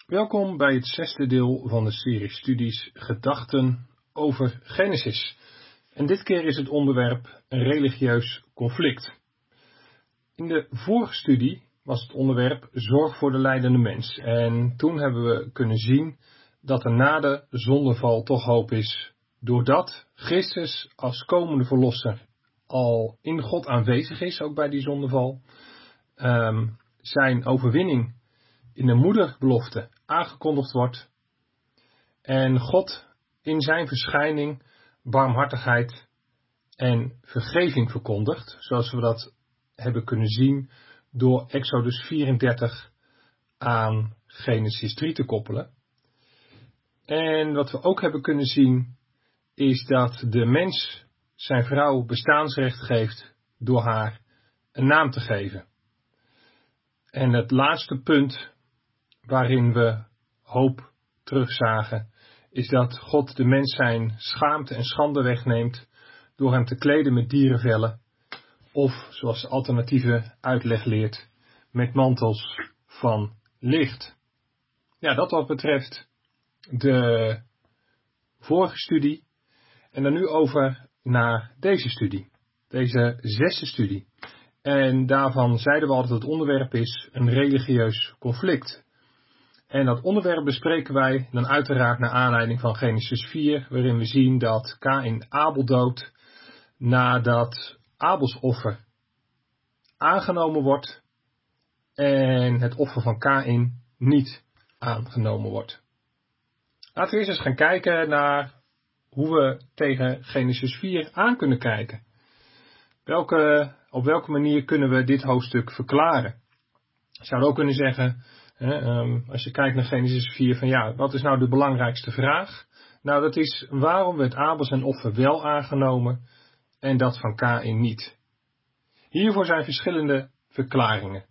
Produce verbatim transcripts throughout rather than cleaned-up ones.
Welkom bij het zesde deel van de serie studies Gedachten over Genesis. En dit keer is het onderwerp een religieus conflict. In de vorige studie was het onderwerp zorg voor de lijdende mens. En toen hebben we kunnen zien dat er na de zondeval toch hoop is. Doordat Christus als komende verlosser al in God aanwezig is, ook bij die zondeval. Um, zijn overwinning in de moederbelofte aangekondigd wordt. En God in zijn verschijning barmhartigheid en vergeving verkondigt. Zoals we dat hebben kunnen zien door Exodus vierendertig aan Genesis drie te koppelen. En wat we ook hebben kunnen zien is dat de mens zijn vrouw bestaansrecht geeft door haar een naam te geven. En het laatste punt waarin we hoop terugzagen, is dat God de mens zijn schaamte en schande wegneemt door hem te kleden met dierenvellen, of, zoals de alternatieve uitleg leert, met mantels van licht. Ja, dat wat betreft de vorige studie. En dan nu over naar deze studie, deze zesde studie. En daarvan zeiden we al dat het onderwerp is een religieus conflict. En dat onderwerp bespreken wij dan uiteraard naar aanleiding van Genesis vier, waarin we zien dat Kaïn Abel doodt nadat Abels offer aangenomen wordt en het offer van Kaïn niet aangenomen wordt. Laten we eerst eens gaan kijken naar hoe we tegen Genesis vier aan kunnen kijken. Welke, op welke manier kunnen we dit hoofdstuk verklaren? Je zou ook kunnen zeggen, hè, um, als je kijkt naar Genesis vier, van ja, wat is nou de belangrijkste vraag? Nou, dat is waarom werd Abel zijn offer wel aangenomen en dat van Kaïn niet. Hiervoor zijn verschillende verklaringen.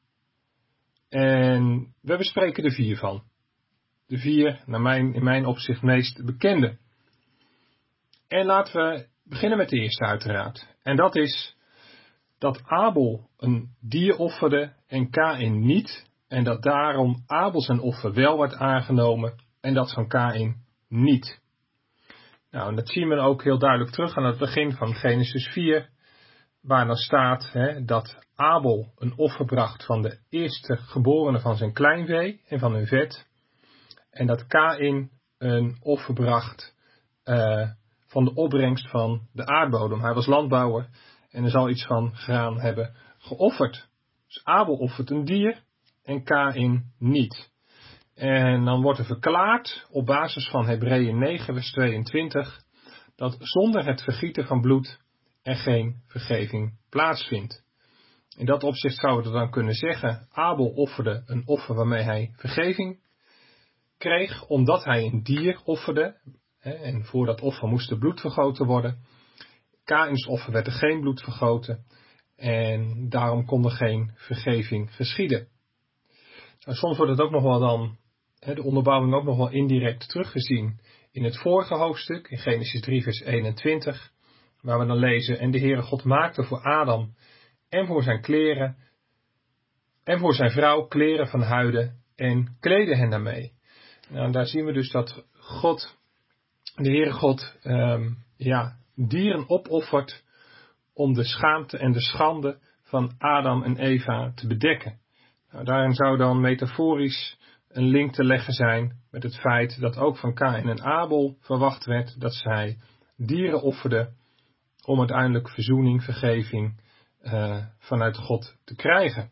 En we bespreken er vier van. De vier, naar mijn, in mijn opzicht, meest bekende. En laten we beginnen met de eerste uiteraard. En dat is dat Abel een dier offerde en Kaïn niet. En dat daarom Abel zijn offer wel werd aangenomen en dat van Kaïn niet. Nou, en dat zien we ook heel duidelijk terug aan het begin van Genesis vier. Waar dan staat hè, dat Abel een offer bracht van de eerste geborene van zijn kleinvee en van hun vet. En dat Kaïn een offer bracht uh, van de opbrengst van de aardbodem. Hij was landbouwer en er zal iets van graan hebben geofferd. Dus Abel offert een dier en Kaïn niet. En dan wordt er verklaard op basis van Hebreeën negen vers tweeëntwintig dat zonder het vergieten van bloed er geen vergeving plaatsvindt. In dat opzicht zouden we dan kunnen zeggen, Abel offerde een offer waarmee hij vergeving kreeg, omdat hij een dier offerde. En voor dat offer moest er bloed vergoten worden. Kaïns offer werd er geen bloed vergoten. En daarom kon er geen vergeving geschieden. Nou, soms wordt het ook nog wel dan, de onderbouwing ook nog wel indirect teruggezien in het vorige hoofdstuk, in Genesis drie vers eenentwintig. Waar we dan lezen, en de Heere God maakte voor Adam en voor zijn kleren en voor zijn vrouw kleren van huiden en kleedde hen daarmee. Nou, daar zien we dus dat God, de Heere God, um, ja, dieren opoffert om de schaamte en de schande van Adam en Eva te bedekken. Nou, daarin zou dan metaforisch een link te leggen zijn met het feit dat ook van Kaïn en Abel verwacht werd dat zij dieren offerden om uiteindelijk verzoening, vergeving uh, vanuit God te krijgen.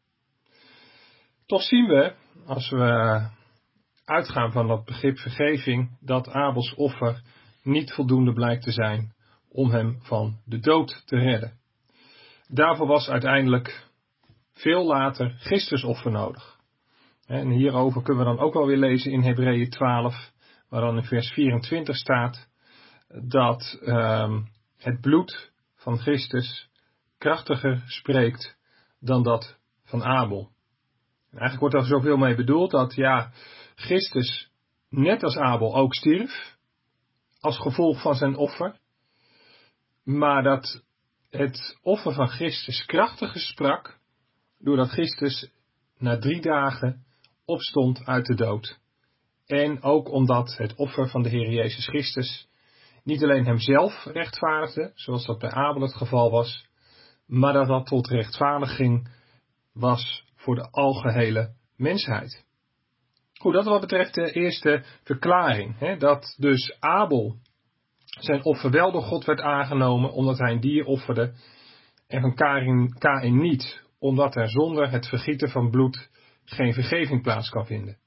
Toch zien we, als we uitgaan van dat begrip vergeving, dat Abels offer niet voldoende blijkt te zijn om hem van de dood te redden. Daarvoor was uiteindelijk veel later Christus offer nodig. En hierover kunnen we dan ook wel weer lezen in Hebreeën twaalf, waar dan in vers vierentwintig staat dat um, het bloed van Christus krachtiger spreekt dan dat van Abel. En eigenlijk wordt er zoveel mee bedoeld dat ja, Christus net als Abel ook stierf, als gevolg van zijn offer, maar dat het offer van Christus krachtiger sprak, doordat Christus na drie dagen opstond uit de dood. En ook omdat het offer van de Heer Jezus Christus niet alleen hemzelf rechtvaardigde, zoals dat bij Abel het geval was, maar dat dat tot rechtvaardiging was voor de algehele mensheid. Goed, dat wat betreft de eerste verklaring. Hè, dat dus Abel zijn offer wel door God werd aangenomen omdat hij een dier offerde en van Kain, Kain niet, omdat er zonder het vergieten van bloed geen vergeving plaats kan vinden.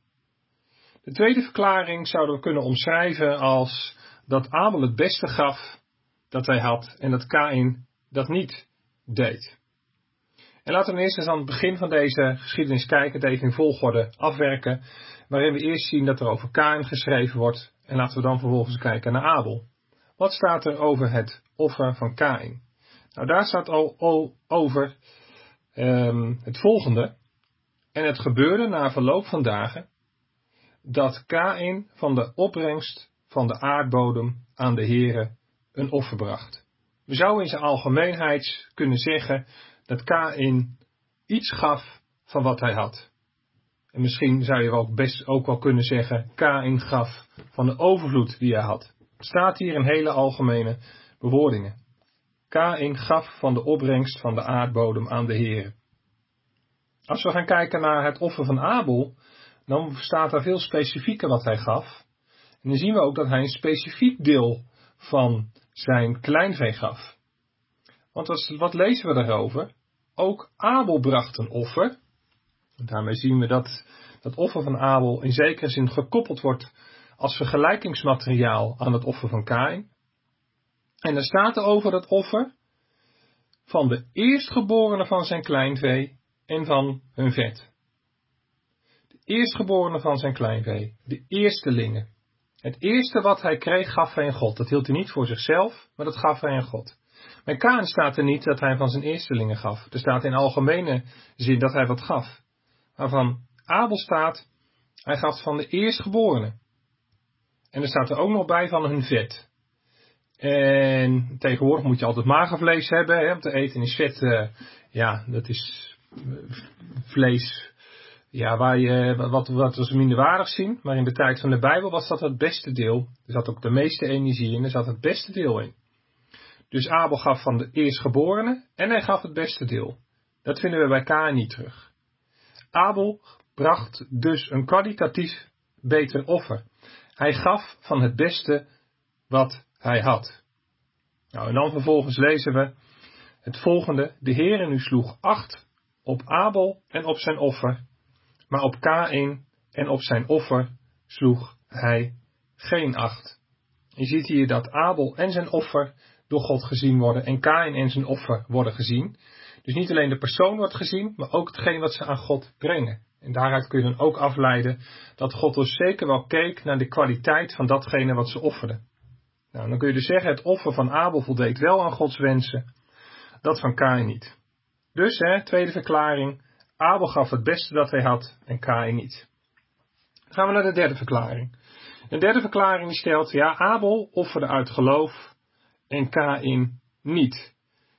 De tweede verklaring zouden we kunnen omschrijven als dat Abel het beste gaf dat hij had en dat Kain dat niet deed. En laten we eerst eens aan het begin van deze geschiedenis kijken, het even in volgorde afwerken, waarin we eerst zien dat er over Kain geschreven wordt en laten we dan vervolgens kijken naar Abel. Wat staat er over het offer van Kain? Nou, daar staat al, al over um, het volgende. En het gebeurde na verloop van dagen dat Kain van de opbrengst van de aardbodem aan de Heere een offer bracht. We zouden in zijn algemeenheid kunnen zeggen dat Kain iets gaf van wat hij had. En misschien zou je ook best ook wel kunnen zeggen, Kain gaf van de overvloed die hij had. Het staat hier in hele algemene bewoordingen. Kain gaf van de opbrengst van de aardbodem aan de Heere. Als we gaan kijken naar het offer van Abel, dan staat er veel specifieker wat hij gaf. En dan zien we ook dat hij een specifiek deel van zijn kleinvee gaf. Want als, wat lezen we daarover? Ook Abel bracht een offer. En daarmee zien we dat dat offer van Abel in zekere zin gekoppeld wordt als vergelijkingsmateriaal aan het offer van Kain. En er staat er over dat offer van de eerstgeborene van zijn kleinvee en van hun vet. De eerstgeborene van zijn kleinvee, de eerstelingen. Het eerste wat hij kreeg gaf hij aan God. Dat hield hij niet voor zichzelf, maar dat gaf hij aan God. Bij Kain staat er niet dat hij van zijn eerstelingen gaf. Er staat in algemene zin dat hij wat gaf. Maar van Abel staat, hij gaf van de eerstgeborene. En er staat er ook nog bij van hun vet. En tegenwoordig moet je altijd magervlees hebben, hè, om te eten. Is vet, uh, ja, dat is vlees, ja, waar je, wat, wat we minderwaardig zien. Maar in de tijd van de Bijbel was dat het beste deel. Er zat ook de meeste energie in, er zat het beste deel in. Dus Abel gaf van de eerstgeborene en hij gaf het beste deel. Dat vinden we bij Kain niet terug. Abel bracht dus een kwalitatief beter offer. Hij gaf van het beste wat hij had. Nou, en dan vervolgens lezen we het volgende. De Heere nu sloeg acht op Abel en op zijn offer, maar op Kain en op zijn offer sloeg hij geen acht. Je ziet hier dat Abel en zijn offer door God gezien worden en Kain en zijn offer worden gezien. Dus niet alleen de persoon wordt gezien, maar ook hetgeen wat ze aan God brengen. En daaruit kun je dan ook afleiden dat God dus zeker wel keek naar de kwaliteit van datgene wat ze offerden. Nou, dan kun je dus zeggen, het offer van Abel voldeed wel aan Gods wensen, dat van Kain niet. Dus, hè, tweede verklaring, Abel gaf het beste dat hij had en Kain niet. Dan gaan we naar de derde verklaring. De derde verklaring die stelt, ja, Abel offerde uit geloof en Kain niet.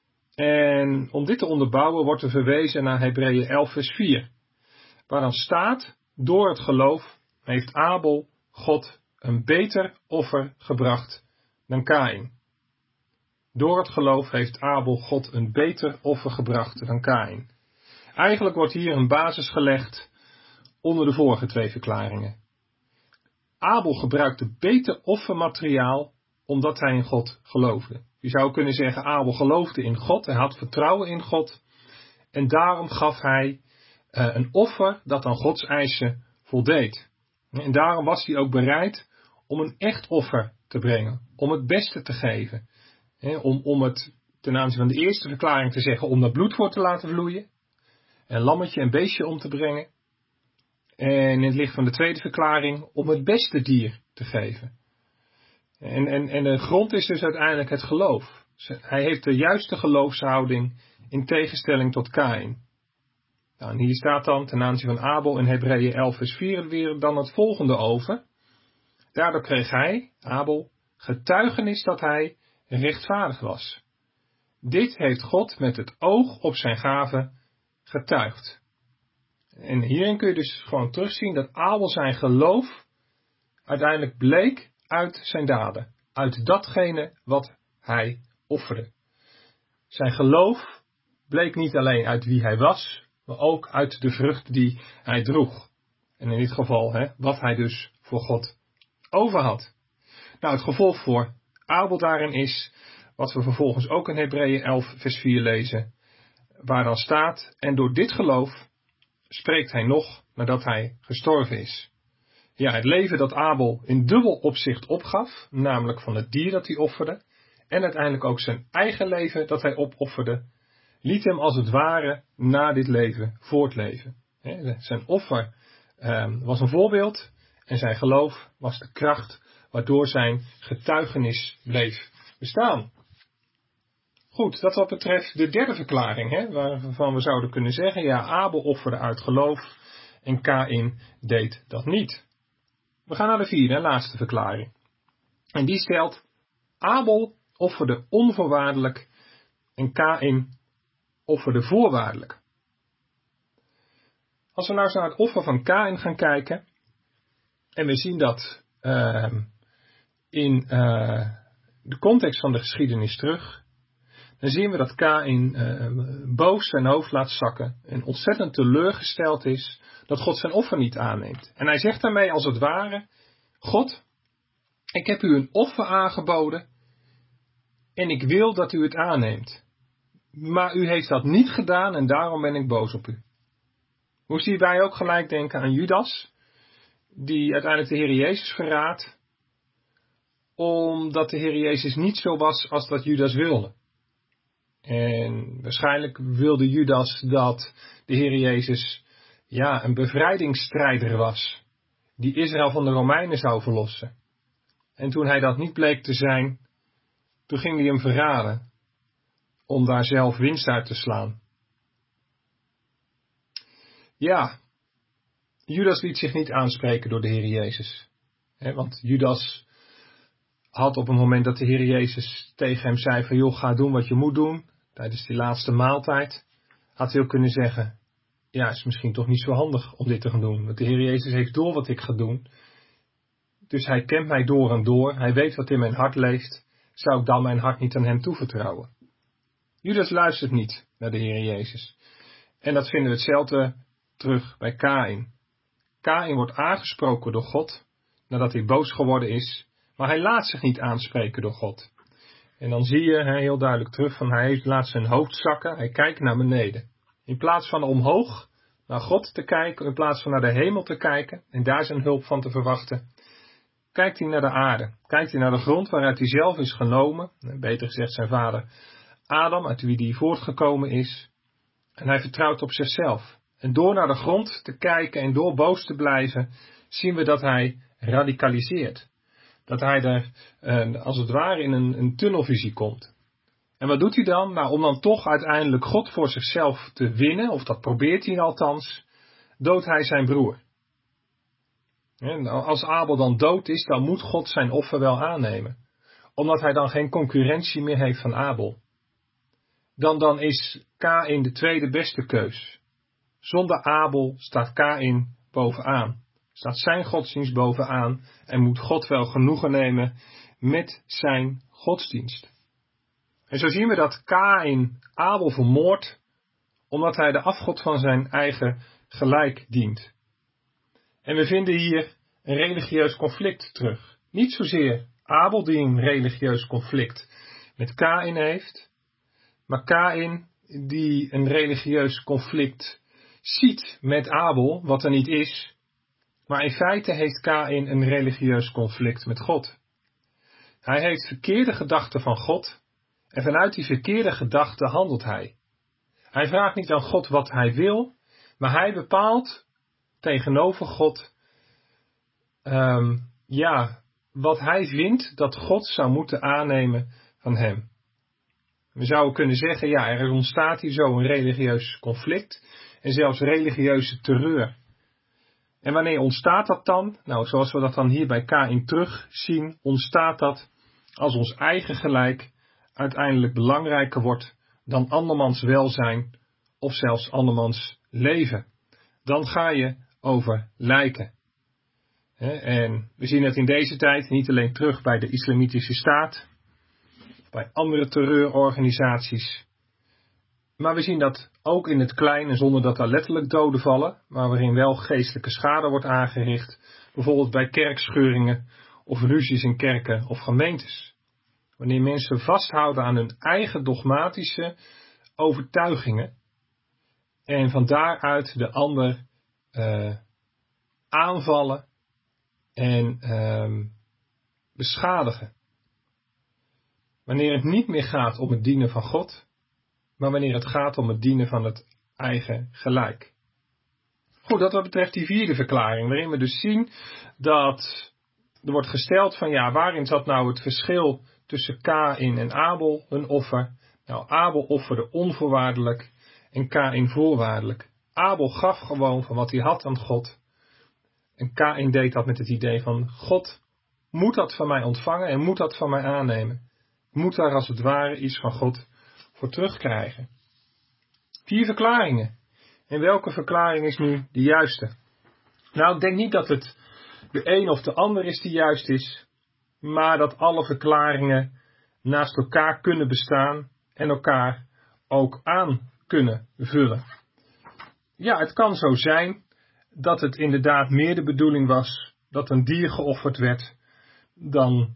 En om dit te onderbouwen wordt er verwezen naar Hebreeën elf vers vier. Waar dan staat, door het geloof heeft Abel God een beter offer gebracht dan Kain. Door het geloof heeft Abel God een beter offer gebracht dan Kain. Eigenlijk wordt hier een basis gelegd onder de vorige twee verklaringen. Abel gebruikte beter offermateriaal omdat hij in God geloofde. Je zou kunnen zeggen, Abel geloofde in God, hij had vertrouwen in God en daarom gaf hij uh, een offer dat aan Gods eisen voldeed. En daarom was hij ook bereid om een echt offer te brengen, om het beste te geven. He, om, om het ten aanzien van de eerste verklaring te zeggen, om dat bloed voor te laten vloeien, een lammetje en beestje om te brengen. En in het licht van de tweede verklaring, om het beste dier te geven. En, en, en de grond is dus uiteindelijk het geloof. Hij heeft de juiste geloofshouding in tegenstelling tot Kain. Nou, en hier staat dan ten aanzien van Abel in Hebreeën elf vers vier weer dan het volgende over. Daardoor kreeg hij, Abel, getuigenis dat hij rechtvaardig was. Dit heeft God met het oog op zijn gave getuigd. En hierin kun je dus gewoon terugzien dat Abel zijn geloof uiteindelijk bleek uit zijn daden. Uit datgene wat hij offerde. Zijn geloof bleek niet alleen uit wie hij was, maar ook uit de vrucht die hij droeg. En in dit geval, hè, wat hij dus voor God over had. Nou, het gevolg voor Abel daarin is, wat we vervolgens ook in Hebreeën elf vers vier lezen, waar dan staat, en door dit geloof spreekt hij nog nadat hij gestorven is. Ja, het leven dat Abel in dubbel opzicht opgaf, namelijk van het dier dat hij offerde, en uiteindelijk ook zijn eigen leven dat hij opofferde, liet hem als het ware na dit leven voortleven. He, zijn offer um, was een voorbeeld en zijn geloof was de kracht waardoor zijn getuigenis bleef bestaan. Goed, dat wat betreft de derde verklaring, hè, waarvan we zouden kunnen zeggen, ja, Abel offerde uit geloof en Kaïn deed dat niet. We gaan naar de vierde en laatste verklaring. En die stelt, Abel offerde onvoorwaardelijk en Kaïn offerde voorwaardelijk. Als we nou eens naar het offer van Kaïn gaan kijken, en we zien dat uh, in uh, de context van de geschiedenis terug, dan zien we dat Kaïn uh, boos zijn hoofd laat zakken en ontzettend teleurgesteld is dat God zijn offer niet aanneemt. En hij zegt daarmee als het ware, God, ik heb u een offer aangeboden en ik wil dat u het aanneemt. Maar u heeft dat niet gedaan en daarom ben ik boos op u. Moest hierbij ook gelijk denken aan Judas, die uiteindelijk de Heer Jezus verraadt, omdat de Heer Jezus niet zo was als dat Judas wilde. En waarschijnlijk wilde Judas dat de Heer Jezus ja, een bevrijdingsstrijder was, die Israël van de Romeinen zou verlossen. En toen hij dat niet bleek te zijn, toen ging hij hem verraden, om daar zelf winst uit te slaan. Ja, Judas liet zich niet aanspreken door de Heer Jezus. He, want Judas had op het moment dat de Heer Jezus tegen hem zei van joh, ga doen wat je moet doen, tijdens die laatste maaltijd, had hij ook kunnen zeggen, ja, het is misschien toch niet zo handig om dit te gaan doen. Want de Heer Jezus heeft door wat ik ga doen. Dus hij kent mij door en door, hij weet wat in mijn hart leeft, zou ik dan mijn hart niet aan hem toevertrouwen? Judas luistert niet naar de Heer Jezus. En dat vinden we hetzelfde terug bij Kaïn. Kaïn wordt aangesproken door God, nadat hij boos geworden is, maar hij laat zich niet aanspreken door God. En dan zie je he, heel duidelijk terug van hij laat zijn hoofd zakken, hij kijkt naar beneden. In plaats van omhoog naar God te kijken, in plaats van naar de hemel te kijken en daar zijn hulp van te verwachten, kijkt hij naar de aarde. Kijkt hij naar de grond waaruit hij zelf is genomen, beter gezegd zijn vader Adam, uit wie hij voortgekomen is. En hij vertrouwt op zichzelf. En door naar de grond te kijken en door boos te blijven, zien we dat hij radicaliseert. Dat hij er uh, als het ware in een, een tunnelvisie komt. En wat doet hij dan? Nou, om dan toch uiteindelijk God voor zichzelf te winnen, of dat probeert hij althans, doodt hij zijn broer. En als Abel dan dood is, dan moet God zijn offer wel aannemen. Omdat hij dan geen concurrentie meer heeft van Abel. Dan, dan is Kaïn de tweede beste keus. Zonder Abel staat Kaïn bovenaan. Staat zijn godsdienst bovenaan en moet God wel genoegen nemen met zijn godsdienst. En zo zien we dat Kaïn Abel vermoordt, omdat hij de afgod van zijn eigen gelijk dient. En we vinden hier een religieus conflict terug. Niet zozeer Abel die een religieus conflict met Kaïn heeft, maar Kaïn die een religieus conflict ziet met Abel, wat er niet is. Maar in feite heeft Kaïn een religieus conflict met God. Hij heeft verkeerde gedachten van God en vanuit die verkeerde gedachten handelt hij. Hij vraagt niet aan God wat hij wil, maar hij bepaalt tegenover God um, ja, wat hij vindt dat God zou moeten aannemen van hem. We zouden kunnen zeggen, ja, er ontstaat hier zo een religieus conflict en zelfs religieuze terreur. En wanneer ontstaat dat dan? Nou, zoals we dat dan hier bij Kaïn terugzien, ontstaat dat als ons eigen gelijk uiteindelijk belangrijker wordt dan andermans welzijn of zelfs andermans leven. dan ga je over lijken. En we zien het in deze tijd niet alleen terug bij de Islamitische Staat, bij andere terreurorganisaties, maar we zien dat ook in het kleine zonder dat er letterlijk doden vallen, maar waarin wel geestelijke schade wordt aangericht, bijvoorbeeld bij kerkscheuringen of ruzies in kerken of gemeentes. Wanneer mensen vasthouden aan hun eigen dogmatische overtuigingen en van daaruit de ander uh, aanvallen en uh, beschadigen. Wanneer het niet meer gaat om het dienen van God, maar wanneer het gaat om het dienen van het eigen gelijk. Goed, dat wat betreft die vierde verklaring, waarin we dus zien dat er wordt gesteld van ja, waarin zat nou het verschil tussen Kaïn en Abel, hun offer? Nou, Abel offerde onvoorwaardelijk en Kaïn voorwaardelijk. Abel gaf gewoon van wat hij had aan God. En Kaïn deed dat met het idee van God moet dat van mij ontvangen en moet dat van mij aannemen. Moet daar als het ware iets van God voor terugkrijgen. Vier verklaringen. En welke verklaring is nu de juiste? Nou, ik denk niet dat het de een of de ander is die juist is, maar dat alle verklaringen naast elkaar kunnen bestaan en elkaar ook aan kunnen vullen. Ja, het kan zo zijn dat het inderdaad meer de bedoeling was dat een dier geofferd werd dan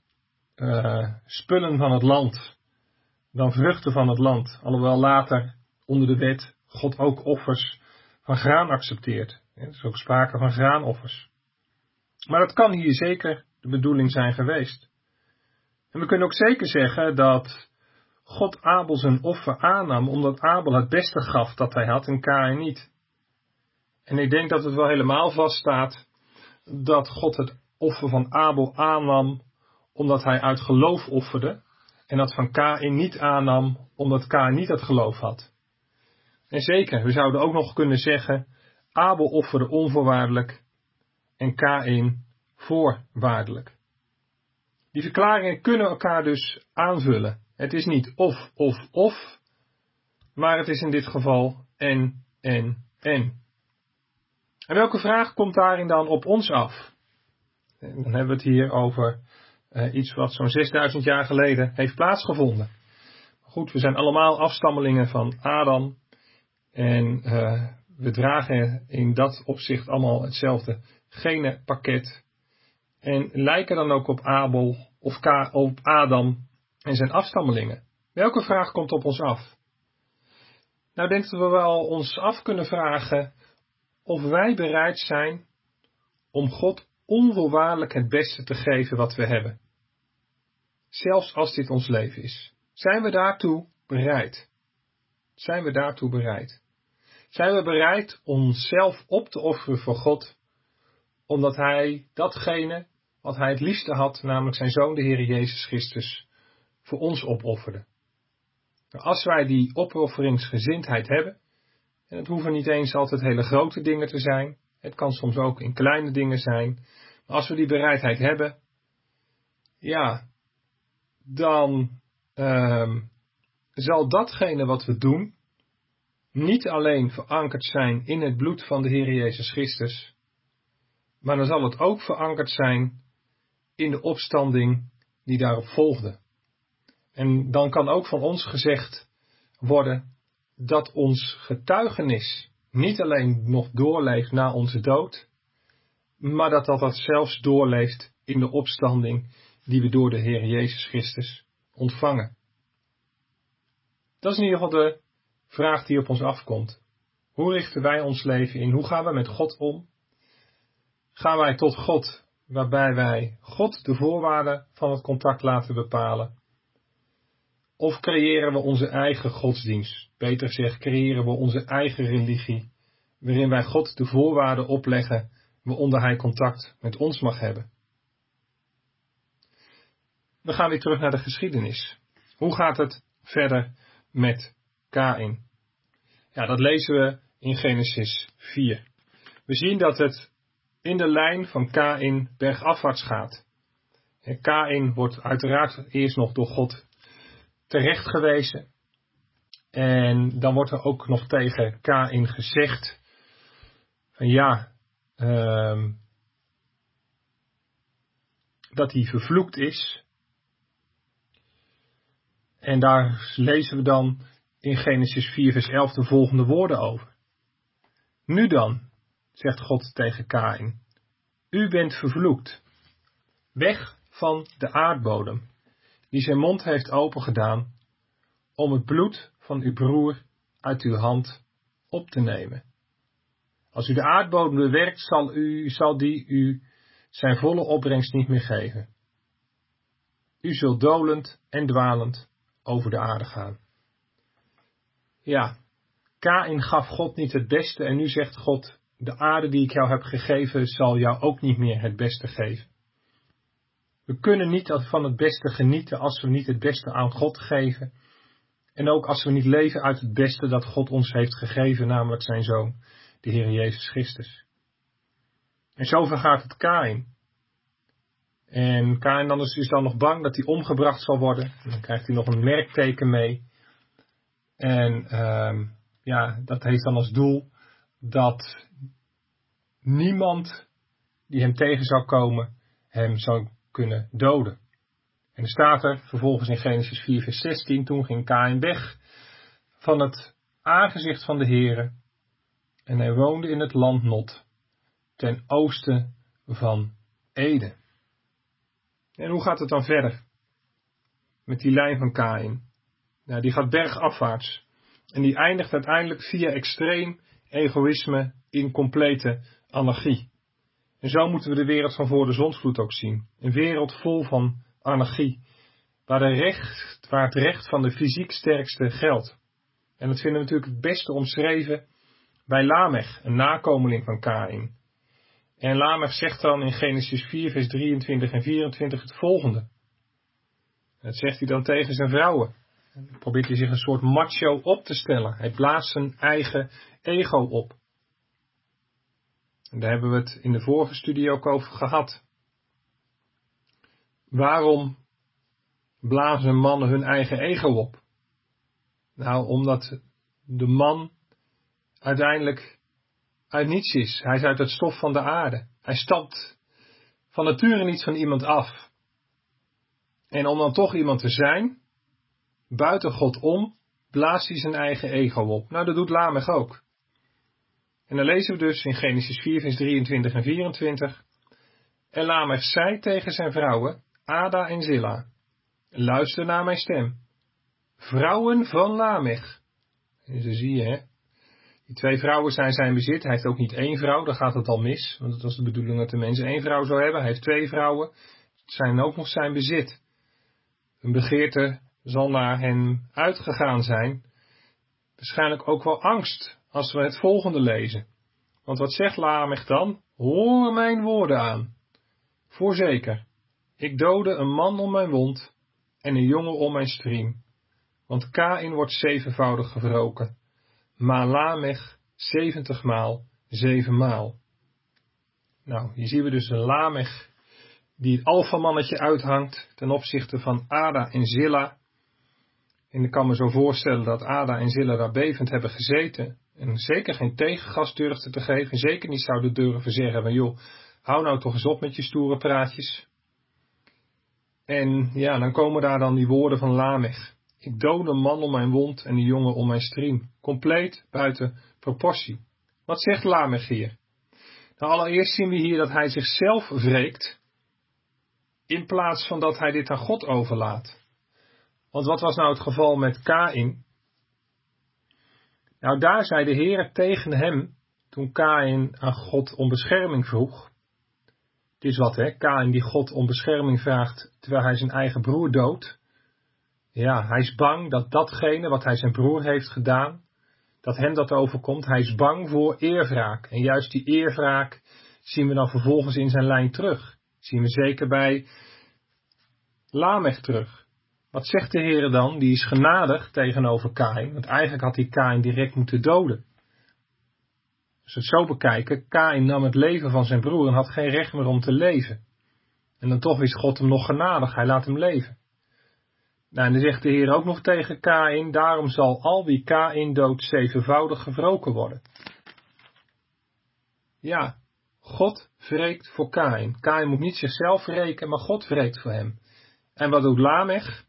uh, spullen van het land, dan vruchten van het land. Alhoewel later onder de wet God ook offers van graan accepteert. Er is ook sprake van graanoffers. Maar dat kan hier zeker de bedoeling zijn geweest. En we kunnen ook zeker zeggen dat God Abel zijn offer aannam omdat Abel het beste gaf dat hij had en Kaïn niet. En ik denk dat het wel helemaal vaststaat dat God het offer van Abel aannam omdat hij uit geloof offerde en dat van Kaïn niet aannam omdat Kaïn niet het geloof had. En zeker, we zouden ook nog kunnen zeggen, Abel offerde onvoorwaardelijk en Kaïn voorwaardelijk. Die verklaringen kunnen elkaar dus aanvullen. Het is niet of, of, of, maar het is in dit geval en, en, en. En welke vraag komt daarin dan op ons af? En dan hebben we het hier over uh, iets wat zo'n zesduizend jaar geleden heeft plaatsgevonden. Goed, we zijn allemaal afstammelingen van Adam en uh, we dragen in dat opzicht allemaal hetzelfde genenpakket en lijken dan ook op Abel of Ka- op Adam en zijn afstammelingen. Welke vraag komt op ons af? Nou, ik denk dat we wel ons af kunnen vragen of wij bereid zijn om God onvoorwaardelijk het beste te geven wat we hebben. Zelfs als dit ons leven is. Zijn we daartoe bereid? Zijn we daartoe bereid? Zijn we bereid om onszelf op te offeren voor God, omdat Hij datgene wat Hij het liefste had, namelijk zijn Zoon, de Heer Jezus Christus, voor ons opofferde? Nou, als wij die opofferingsgezindheid hebben, en het hoeven niet eens altijd hele grote dingen te zijn, het kan soms ook in kleine dingen zijn, maar als we die bereidheid hebben, ja, dan um, zal datgene wat we doen niet alleen verankerd zijn in het bloed van de Heer Jezus Christus, maar dan zal het ook verankerd zijn in de opstanding die daarop volgde. En dan kan ook van ons gezegd worden dat ons getuigenis niet alleen nog doorleeft na onze dood, maar dat dat, dat zelfs doorleeft in de opstanding die we door de Heer Jezus Christus ontvangen. Dat is in ieder geval de vraag die op ons afkomt. Hoe richten wij ons leven in? Hoe gaan we met God om? Gaan wij tot God, waarbij wij God de voorwaarden van het contact laten bepalen? Of creëren we onze eigen godsdienst? Beter gezegd, creëren we onze eigen religie, waarin wij God de voorwaarden opleggen waaronder Hij contact met ons mag hebben. We gaan weer terug naar de geschiedenis. Hoe gaat het verder met Kaïn? Ja, dat lezen we in Genesis vier. We zien dat het in de lijn van Kaïn bergafwaarts gaat. En Kaïn wordt uiteraard eerst nog door God terechtgewezen. En dan wordt er ook nog tegen Kaïn gezegd van ja, um, dat hij vervloekt is. En daar lezen we dan in Genesis vier vers elf de volgende woorden over. Nu dan, zegt God tegen Kaïn, u bent vervloekt. Weg van de aardbodem, die zijn mond heeft opengedaan, om het bloed van uw broer uit uw hand op te nemen. Als u de aardbodem bewerkt, zal, u, zal die u zijn volle opbrengst niet meer geven. U zult dolend en dwalend over de aarde gaan. Ja, Kaïn gaf God niet het beste en nu zegt God, de aarde die ik jou heb gegeven zal jou ook niet meer het beste geven. We kunnen niet van het beste genieten als we niet het beste aan God geven. En ook als we niet leven uit het beste dat God ons heeft gegeven, namelijk zijn Zoon, de Heer Jezus Christus. En zo vergaat het Kaïn. En Kaïn dan is, is dan nog bang dat hij omgebracht zal worden. En dan krijgt hij nog een merkteken mee. En um, ja, dat heeft dan als doel dat niemand die hem tegen zou komen, hem zou kunnen doden. En er staat er vervolgens in Genesis vier vers zestien, toen ging Kaïn weg van het aangezicht van de Heere en hij woonde in het land Nod, ten oosten van Eden. En hoe gaat het dan verder met die lijn van Kaïn? Nou, die gaat bergafwaarts en die eindigt uiteindelijk via extreem egoïsme in complete anarchie. En zo moeten we de wereld van voor de zondvloed ook zien. Een wereld vol van anarchie, waar, de recht, waar het recht van de fysiek sterkste geldt. En dat vinden we natuurlijk het beste omschreven bij Lamech, een nakomeling van Kaïn. En Lamech zegt dan in Genesis vier vers drieëntwintig en vierentwintig het volgende. Dat zegt hij dan tegen zijn vrouwen. Dan probeert hij zich een soort macho op te stellen. Hij blaast zijn eigen ego op. En daar hebben we het in de vorige studie ook over gehad. Waarom blazen mannen hun eigen ego op? Nou, omdat de man uiteindelijk uit niets is. Hij is uit het stof van de aarde. Hij stapt van nature niet van iemand af. En om dan toch iemand te zijn, buiten God om, blaast hij zijn eigen ego op. Nou, dat doet Lamech ook. En dan lezen we dus in Genesis vier vers drieëntwintig en vierentwintig. En Lamech zei tegen zijn vrouwen, Ada en Zilla, luister naar mijn stem. Vrouwen van Lamech. En zo zie je, hè. Die twee vrouwen zijn zijn bezit. Hij heeft ook niet één vrouw, dan gaat het al mis. Want het was de bedoeling dat de mensen één vrouw zou hebben. Hij heeft twee vrouwen. Het zijn ook nog zijn bezit. Een begeerte zal naar hen uitgegaan zijn. Waarschijnlijk ook wel angst als we het volgende lezen. Want wat zegt Lamech dan? Hoor mijn woorden aan. Voorzeker, ik dode een man om mijn wond en een jongen om mijn striem. Want Kaïn wordt zevenvoudig gewroken, maar Lamech zeventigmaal zevenmaal. Nou, hier zien we dus een Lamech die het alfamannetje uithangt ten opzichte van Ada en Zilla. En ik kan me zo voorstellen dat Ada en Zilla daar bevend hebben gezeten. En zeker geen tegengas durfden te geven. En zeker niet zouden durven zeggen van joh, hou nou toch eens op met je stoere praatjes. En ja, dan komen daar dan die woorden van Lamech. Ik dood een man om mijn wond en een jongen om mijn striem. Compleet buiten proportie. Wat zegt Lamech hier? Nou, allereerst zien we hier dat hij zichzelf wreekt, in plaats van dat hij dit aan God overlaat. Want wat was nou het geval met Kaïn? Nou, daar zei de Heer tegen hem, toen Kaïn aan God om bescherming vroeg. Het is wat, hè, Kaïn die God om bescherming vraagt, terwijl hij zijn eigen broer doodt. Ja, hij is bang dat datgene wat hij zijn broer heeft gedaan, dat hem dat overkomt. Hij is bang voor eerwraak. En juist die eerwraak zien we dan vervolgens in zijn lijn terug. Zien we zeker bij Lamech terug. Wat zegt de Heer dan? Die is genadig tegenover Kaïn. Want eigenlijk had hij Kaïn direct moeten doden. Als we het zo bekijken, Kaïn nam het leven van zijn broer en had geen recht meer om te leven. En dan toch is God hem nog genadig. Hij laat hem leven. Nou, en dan zegt de Heer ook nog tegen Kaïn, daarom zal al wie Kaïn doodt zevenvoudig gewroken worden. ja, God wreekt voor Kaïn. Kaïn moet niet zichzelf wreken, maar God wreekt voor hem. En wat doet Lamech?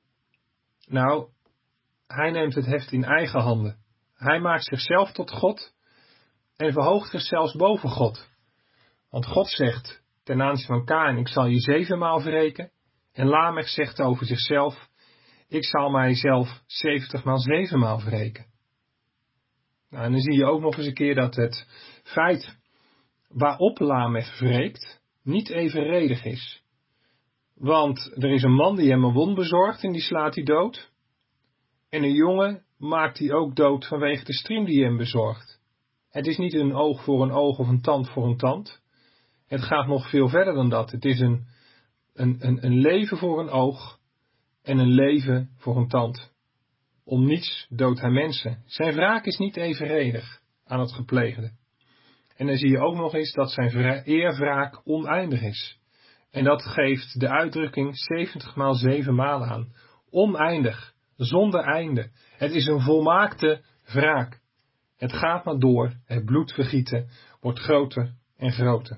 Nou, hij neemt het heft in eigen handen. Hij maakt zichzelf tot God en verhoogt zich zelfs boven God. Want God zegt ten aanzien van Kaïn, ik zal je zevenmaal wreken. En Lamech zegt over zichzelf, ik zal mijzelf zeventigmaal zevenmaal wreken. Nou, en dan zie je ook nog eens een keer dat het feit waarop Lamech wreekt niet evenredig is. Want er is een man die hem een wond bezorgt en die slaat hij dood. En een jongen maakt hij ook dood vanwege de striem die hem bezorgt. Het is niet een oog voor een oog of een tand voor een tand. Het gaat nog veel verder dan dat. Het is een, een, een, een leven voor een oog en een leven voor een tand. Om niets doodt hij mensen. Zijn wraak is niet evenredig aan het gepleegde. En dan zie je ook nog eens dat zijn eerwraak oneindig is. En dat geeft de uitdrukking zeventig maal zeven maal aan. Oneindig, zonder einde. Het is een volmaakte wraak. Het gaat maar door, het bloedvergieten wordt groter en groter.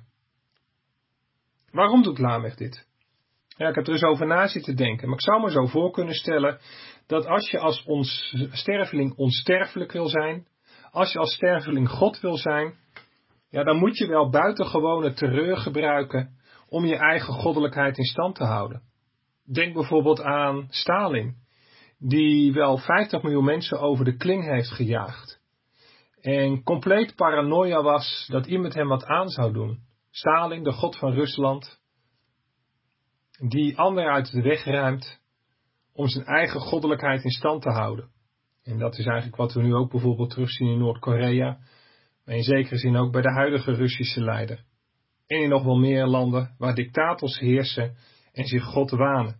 Waarom doet Lamech dit? Ja, ik heb er eens over na zitten denken, maar ik zou me zo voor kunnen stellen dat als je als ons sterveling onsterfelijk wil zijn, als je als sterveling God wil zijn, ja, dan moet je wel buitengewone terreur gebruiken om je eigen goddelijkheid in stand te houden. Denk bijvoorbeeld aan Stalin, die wel vijftig miljoen mensen over de kling heeft gejaagd. En compleet paranoia was dat iemand hem wat aan zou doen. Stalin, de god van Rusland, die anderen uit de weg ruimt om zijn eigen goddelijkheid in stand te houden. En dat is eigenlijk wat we nu ook bijvoorbeeld terugzien in Noord-Korea, maar in zekere zin ook bij de huidige Russische leider. En in nog wel meer landen waar dictators heersen en zich God wanen.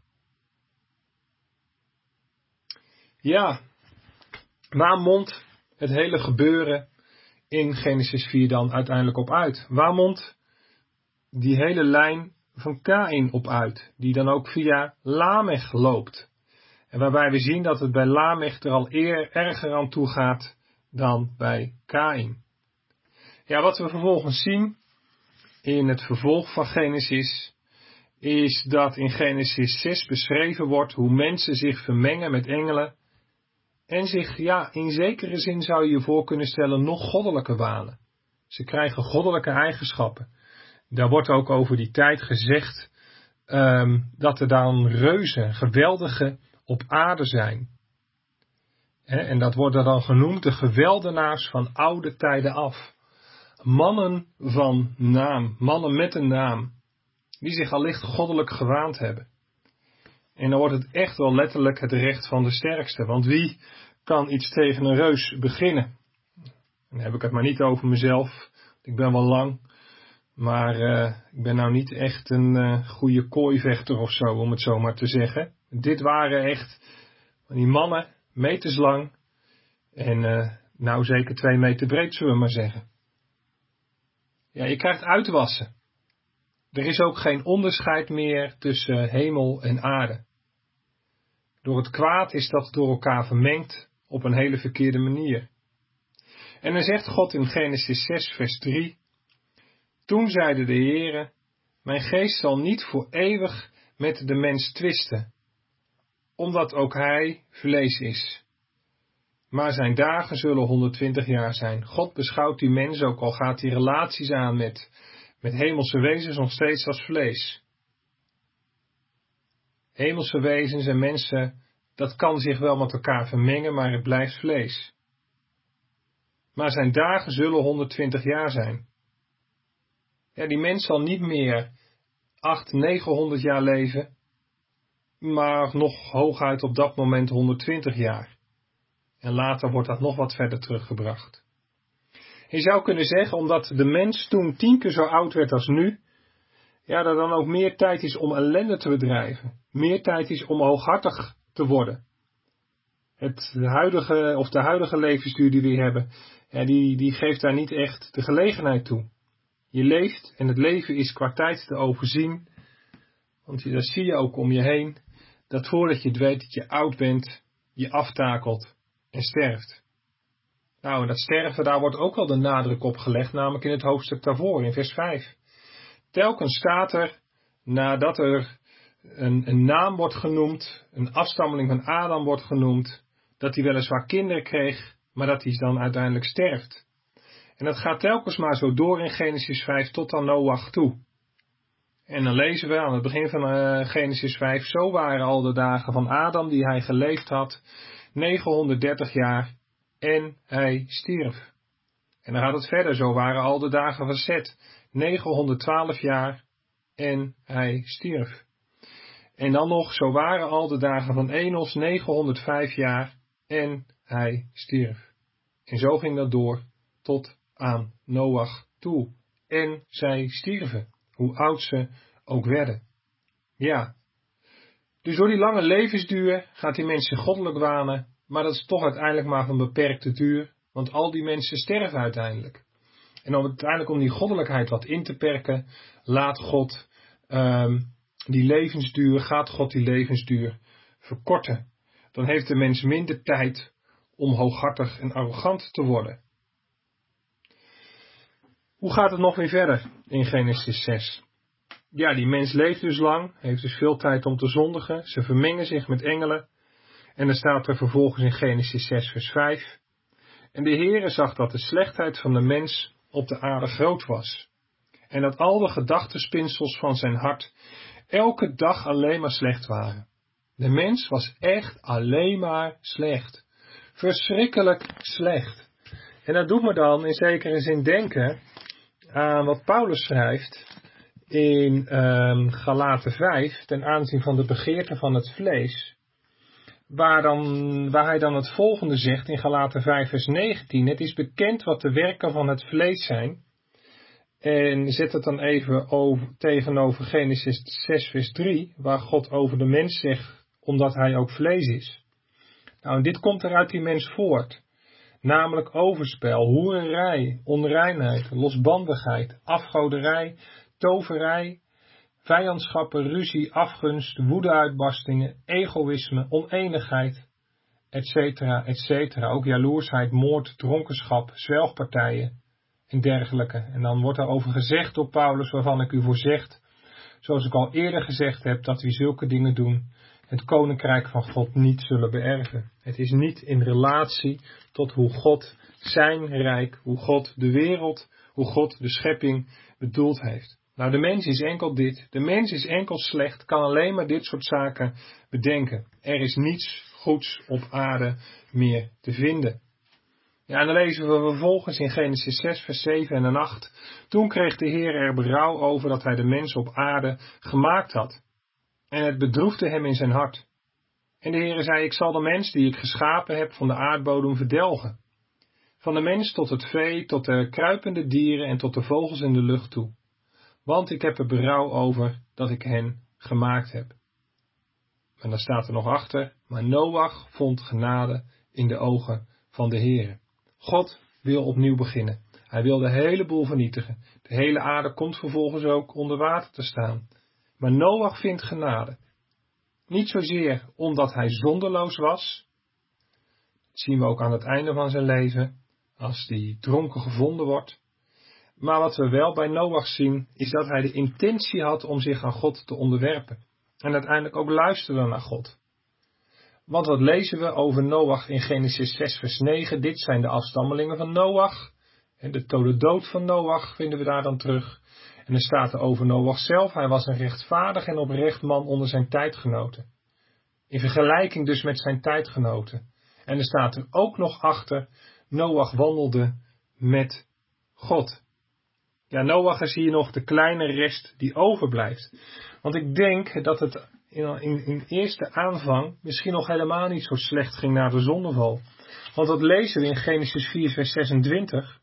Ja, waar mondt het hele gebeuren in Genesis vier dan uiteindelijk op uit? Waar mondt die hele lijn van Kaïn op uit, die dan ook via Lamech loopt? En waarbij we zien dat het bij Lamech er al eer, erger aan toe gaat dan bij Kaïn. Ja, wat we vervolgens zien in het vervolg van Genesis, is dat in Genesis zes beschreven wordt hoe mensen zich vermengen met engelen en zich, ja, in zekere zin zou je je voor kunnen stellen, nog goddelijker wanen. Ze krijgen goddelijke eigenschappen. Daar wordt ook over die tijd gezegd um, dat er dan reuzen, geweldige op aarde zijn. He, en dat worden dan genoemd de geweldenaars van oude tijden af. Mannen van naam, mannen met een naam, die zich allicht goddelijk gewaand hebben. En dan wordt het echt wel letterlijk het recht van de sterkste. Want wie kan iets tegen een reus beginnen? Dan heb ik het maar niet over mezelf. Ik ben wel lang. Maar uh, ik ben nou niet echt een uh, goede kooivechter of zo, om het zo maar te zeggen. Dit waren echt die mannen, meters lang. En uh, nou zeker twee meter breed, zullen we maar zeggen. Ja, je krijgt uitwassen. Er is ook geen onderscheid meer tussen hemel en aarde. Door het kwaad is dat door elkaar vermengd op een hele verkeerde manier. En dan zegt God in Genesis zes vers drie. Toen zeide de Heere, mijn geest zal niet voor eeuwig met de mens twisten, omdat ook hij vlees is. Maar zijn dagen zullen honderdtwintig jaar zijn. God beschouwt die mens, ook al gaat hij relaties aan met, met hemelse wezens, nog steeds als vlees. Hemelse wezens en mensen, dat kan zich wel met elkaar vermengen, maar het blijft vlees. Maar zijn dagen zullen honderdtwintig jaar zijn. Ja, die mens zal niet meer achthonderd, negenhonderd jaar leven, maar nog hooguit op dat moment honderdtwintig jaar. En later wordt dat nog wat verder teruggebracht. Je zou kunnen zeggen, omdat de mens toen tien keer zo oud werd als nu, ja, dat dan ook meer tijd is om ellende te bedrijven. Meer tijd is om hooghartig te worden. Het huidige, of de huidige levensduur die we hebben, ja, die, die geeft daar niet echt de gelegenheid toe. Je leeft en het leven is qua tijd te overzien, want dat zie je ook om je heen, dat voordat je het weet dat je oud bent, je aftakelt en sterft. Nou, en dat sterven, daar wordt ook wel de nadruk op gelegd, namelijk in het hoofdstuk daarvoor, in vers vijf. Telkens staat er, nadat er een, een naam wordt genoemd, een afstammeling van Adam wordt genoemd, dat hij weliswaar kinderen kreeg, maar dat hij dan uiteindelijk sterft. En dat gaat telkens maar zo door in Genesis vijf tot aan Noach toe. En dan lezen we aan het begin van uh, Genesis vijf, zo waren al de dagen van Adam die hij geleefd had, negenhonderddertig jaar, en hij stierf. En dan gaat het verder, zo waren al de dagen van Seth, negenhonderdtwaalf jaar, en hij stierf. En dan nog, zo waren al de dagen van Enos, negenhonderdvijf jaar, en hij stierf. En zo ging dat door tot aan Noach toe. En zij stierven, hoe oud ze ook werden. Ja. Dus door die lange levensduur gaat die mensen goddelijk wanen, maar dat is toch uiteindelijk maar van beperkte duur, want al die mensen sterven uiteindelijk. En om uiteindelijk om die goddelijkheid wat in te perken, laat God um, die levensduur, gaat God die levensduur verkorten. Dan heeft de mens minder tijd om hooghartig en arrogant te worden. Hoe gaat het nog weer verder in Genesis zes? Ja, die mens leeft dus lang, heeft dus veel tijd om te zondigen. Ze vermengen zich met engelen. En dan staat er vervolgens in Genesis zes vers vijf. En de Heere zag dat de slechtheid van de mens op de aarde groot was. En dat al de gedachtenspinsels van zijn hart elke dag alleen maar slecht waren. De mens was echt alleen maar slecht. Verschrikkelijk slecht. En dat doet me dan in zekere zin denken aan wat Paulus schrijft in um, Galaten vijf ten aanzien van de begeerte van het vlees. Waar, dan, waar hij dan het volgende zegt in Galaten vijf vers negentien. Het is bekend wat de werken van het vlees zijn. En zet het dan even over, tegenover Genesis zes vers drie. Waar God over de mens zegt, omdat hij ook vlees is. Nou, en dit komt er uit die mens voort. Namelijk overspel, hoererij, onreinheid, losbandigheid, afgoderij, toverij, vijandschappen, ruzie, afgunst, woedeuitbarstingen, egoïsme, oneenigheid, et cetera, et cetera. Ook jaloersheid, moord, dronkenschap, zwelgpartijen en dergelijke. En dan wordt er over gezegd door Paulus, waarvan ik u voor zegt, zoals ik al eerder gezegd heb, dat wie zulke dingen doen, het koninkrijk van God niet zullen beërven. Het is niet in relatie tot hoe God zijn rijk, hoe God de wereld, hoe God de schepping bedoeld heeft. Nou, de mens is enkel dit. De mens is enkel slecht, kan alleen maar dit soort zaken bedenken. Er is niets goeds op aarde meer te vinden. Ja, en dan lezen we vervolgens in Genesis zes vers zeven en acht. Toen kreeg de Heer er berouw over dat hij de mens op aarde gemaakt had. En het bedroefde hem in zijn hart. En de Heere zei, ik zal de mens die ik geschapen heb van de aardbodem verdelgen. Van de mens tot het vee, tot de kruipende dieren en tot de vogels in de lucht toe. Want ik heb er berouw over dat ik hen gemaakt heb. En dan staat er nog achter, maar Noach vond genade in de ogen van de Heere. God wil opnieuw beginnen. Hij wil de hele boel vernietigen. De hele aarde komt vervolgens ook onder water te staan. Maar Noach vindt genade. Niet zozeer omdat hij zonderloos was. Dat zien we ook aan het einde van zijn leven. Als hij dronken gevonden wordt. Maar wat we wel bij Noach zien, is dat hij de intentie had om zich aan God te onderwerpen. En uiteindelijk ook luisterde naar God. Want wat lezen we over Noach in Genesis zes vers negen? Dit zijn de afstammelingen van Noach. En de dode dood van Noach vinden we daar dan terug. En er staat er over Noach zelf, hij was een rechtvaardig en oprecht man onder zijn tijdgenoten. In vergelijking dus met zijn tijdgenoten. En er staat er ook nog achter, Noach wandelde met God. Ja, Noach is hier nog de kleine rest die overblijft. Want ik denk dat het in, in, in eerste aanvang misschien nog helemaal niet zo slecht ging na de zondeval. Want dat lezen we in Genesis vier vers zesentwintig.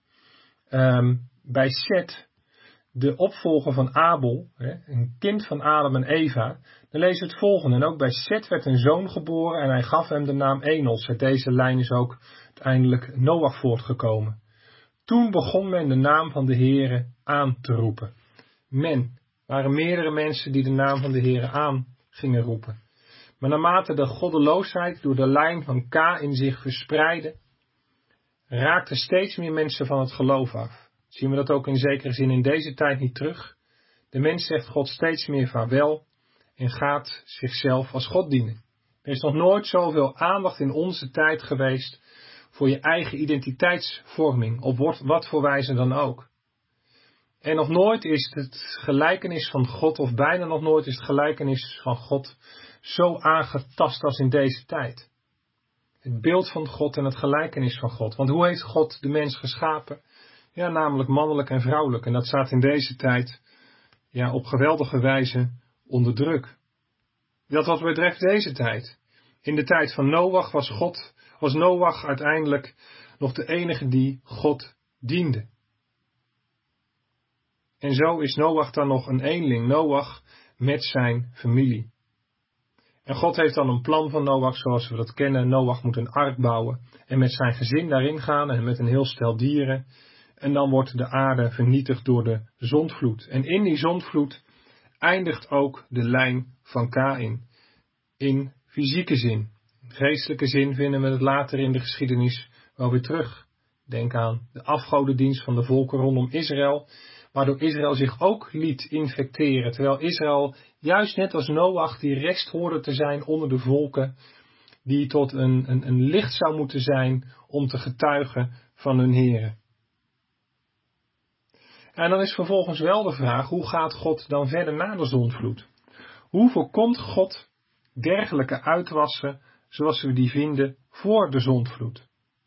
Um, bij Seth, de opvolger van Abel, hè, een kind van Adam en Eva, dan lezen we het volgende. En ook bij Seth werd een zoon geboren en hij gaf hem de naam Enos. Uit deze lijn is ook uiteindelijk Noach voortgekomen. Toen begon men de naam van de Heere aan te roepen. Men, waren meerdere mensen die de naam van de Heere aan gingen roepen. Maar naarmate de goddeloosheid door de lijn van K in zich verspreidde, raakten steeds meer mensen van het geloof af. Zien we dat ook in zekere zin in deze tijd niet terug? De mens zegt God steeds meer vaarwel en gaat zichzelf als God dienen. Er is nog nooit zoveel aandacht in onze tijd geweest voor je eigen identiteitsvorming, op wat voor wijze dan ook. En nog nooit is het gelijkenis van God, of bijna nog nooit is het gelijkenis van God zo aangetast als in deze tijd. Het beeld van God en het gelijkenis van God. Want hoe heeft God de mens geschapen? Ja, namelijk mannelijk en vrouwelijk. En dat staat in deze tijd ja, op geweldige wijze onder druk. Dat wat betreft deze tijd. In de tijd van Noach was God, was Noach uiteindelijk nog de enige die God diende. En zo is Noach dan nog een eenling, Noach met zijn familie. En God heeft dan een plan van Noach zoals we dat kennen. Noach moet een ark bouwen en met zijn gezin daarin gaan en met een heel stel dieren. En dan wordt de aarde vernietigd door de zondvloed. En in die zondvloed eindigt ook de lijn van Kaïn. In fysieke zin. In geestelijke zin vinden we het later in de geschiedenis wel weer terug. Denk aan de afgodendienst van de volken rondom Israël, waardoor Israël zich ook liet infecteren. Terwijl Israël, juist net als Noach, die rest hoorde te zijn onder de volken, die tot een, een, een licht zou moeten zijn om te getuigen van hun Here. En dan is vervolgens wel de vraag, hoe gaat God dan verder na de zondvloed? Hoe voorkomt God dergelijke uitwassen zoals we die vinden voor de zondvloed?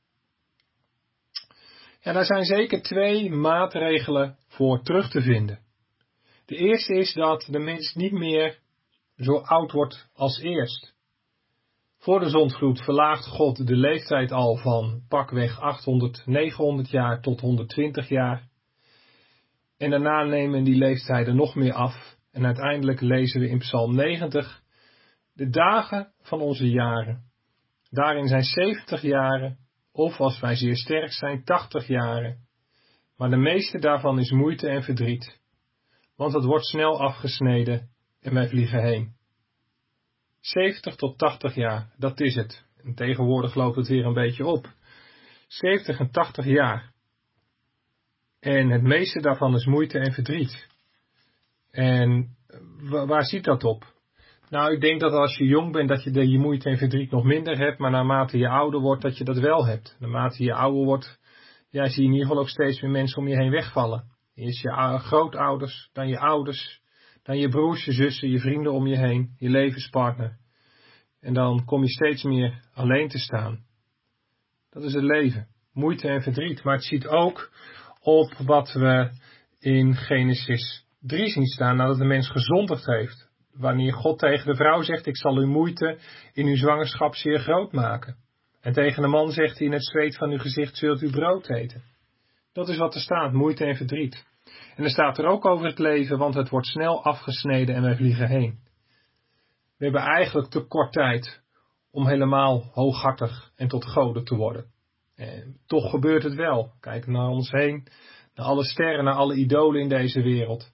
En daar zijn zeker twee maatregelen voor terug te vinden. De eerste is dat de mens niet meer zo oud wordt als eerst. Voor de zondvloed verlaagt God de leeftijd al van pakweg achthonderd, negenhonderd jaar tot honderdtwintig jaar. En daarna nemen die leeftijden nog meer af. En uiteindelijk lezen we in Psalm negentig, de dagen van onze jaren. Daarin zijn zeventig jaren, of als wij zeer sterk zijn, tachtig jaren. Maar de meeste daarvan is moeite en verdriet. Want het wordt snel afgesneden en wij vliegen heen. zeventig tot tachtig jaar, dat is het. En tegenwoordig loopt het weer een beetje op. zeventig en tachtig jaar. En het meeste daarvan is moeite en verdriet. En waar ziet dat op? Nou, ik denk dat als je jong bent, dat je de, je moeite en verdriet nog minder hebt. Maar naarmate je ouder wordt, dat je dat wel hebt. Naarmate je ouder wordt, ja, zie je in ieder geval ook steeds meer mensen om je heen wegvallen. Eerst je grootouders, dan je ouders, dan je broers, je zussen, je vrienden om je heen, je levenspartner. En dan kom je steeds meer alleen te staan. Dat is het leven. Moeite en verdriet. Maar het ziet ook op wat we in Genesis drie zien staan, nadat de mens gezondigd heeft. Wanneer God tegen de vrouw zegt, ik zal uw moeite in uw zwangerschap zeer groot maken. En tegen de man zegt hij, in het zweet van uw gezicht zult u brood eten. Dat is wat er staat, moeite en verdriet. En er staat er ook over het leven, want het wordt snel afgesneden en wij vliegen heen. We hebben eigenlijk te kort tijd om helemaal hooghartig en tot goden te worden. En toch gebeurt het wel. Kijk naar ons heen, naar alle sterren, naar alle idolen in deze wereld.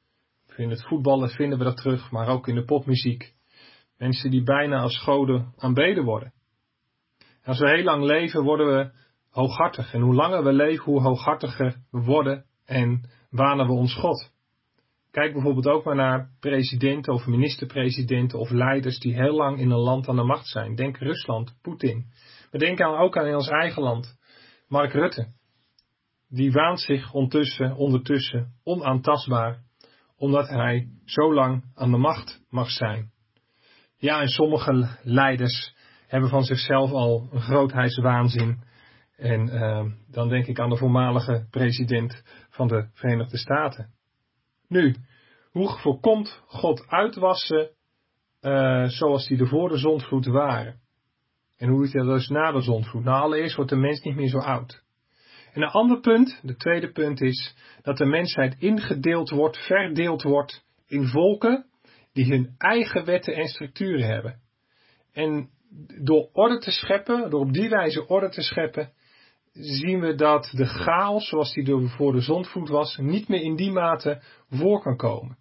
In het voetballen vinden we dat terug, maar ook in de popmuziek. Mensen die bijna als goden aanbeden worden. En als we heel lang leven, worden we hooghartig. En hoe langer we leven, hoe hooghartiger we worden en wanen we ons God. Kijk bijvoorbeeld ook maar naar presidenten of minister-presidenten of leiders die heel lang in een land aan de macht zijn. Denk Rusland, Poetin. We denken ook aan in ons eigen land. Mark Rutte. Die waant zich ondertussen, ondertussen onaantastbaar, omdat hij zo lang aan de macht mag zijn. Ja, en sommige leiders hebben van zichzelf al een grootheidswaanzin. En uh, dan denk ik aan de voormalige president van de Verenigde Staten. Nu, hoe voorkomt God uitwassen uh, zoals die er voor de zondvloed waren? En hoe is dat dus na de zondvloed? Nou, allereerst wordt de mens niet meer zo oud. En een ander punt, de tweede punt is, dat de mensheid ingedeeld wordt, verdeeld wordt in volken die hun eigen wetten en structuren hebben. En door orde te scheppen, door op die wijze orde te scheppen, zien we dat de chaos, zoals die er voor de zondvloed was, niet meer in die mate voor kan komen.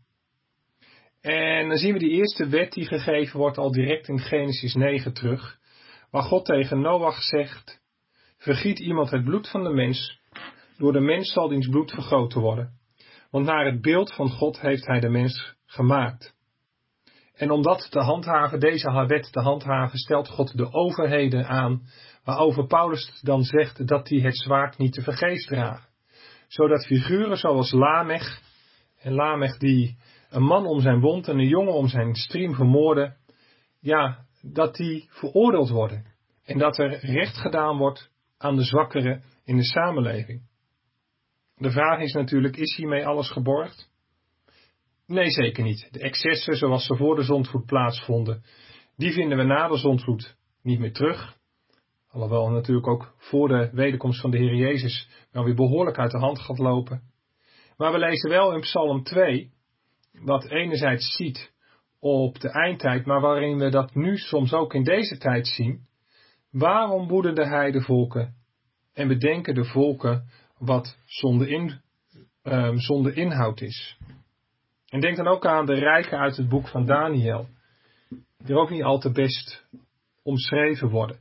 En dan zien we die eerste wet die gegeven wordt al direct in Genesis negen terug, waar God tegen Noach zegt, vergiet iemand het bloed van de mens, door de mens zal diens bloed vergoten worden. Want naar het beeld van God heeft hij de mens gemaakt. En om dat te handhaven, deze wet te handhaven, stelt God de overheden aan, waarover Paulus dan zegt dat die het zwaard niet te vergeefs dragen. Zodat figuren zoals Lamech, en Lamech die een man om zijn wond en een jongen om zijn striem vermoordde, ja, dat die veroordeeld worden. En dat er recht gedaan wordt aan de zwakkeren in de samenleving. De vraag is natuurlijk, is hiermee alles geborgd? Nee, zeker niet. De excessen zoals ze voor de zondvloed plaatsvonden, die vinden we na de zondvloed niet meer terug. Alhoewel natuurlijk ook voor de wederkomst van de Heer Jezus wel weer behoorlijk uit de hand gaat lopen. Maar we lezen wel in Psalm twee, wat enerzijds ziet op de eindtijd, maar waarin we dat nu soms ook in deze tijd zien. Waarom woeden de heidevolken en bedenken de volken wat zonde, in, uh, zonde inhoud is? En denk dan ook aan de rijken uit het boek van Daniel, die er ook niet al te best omschreven worden.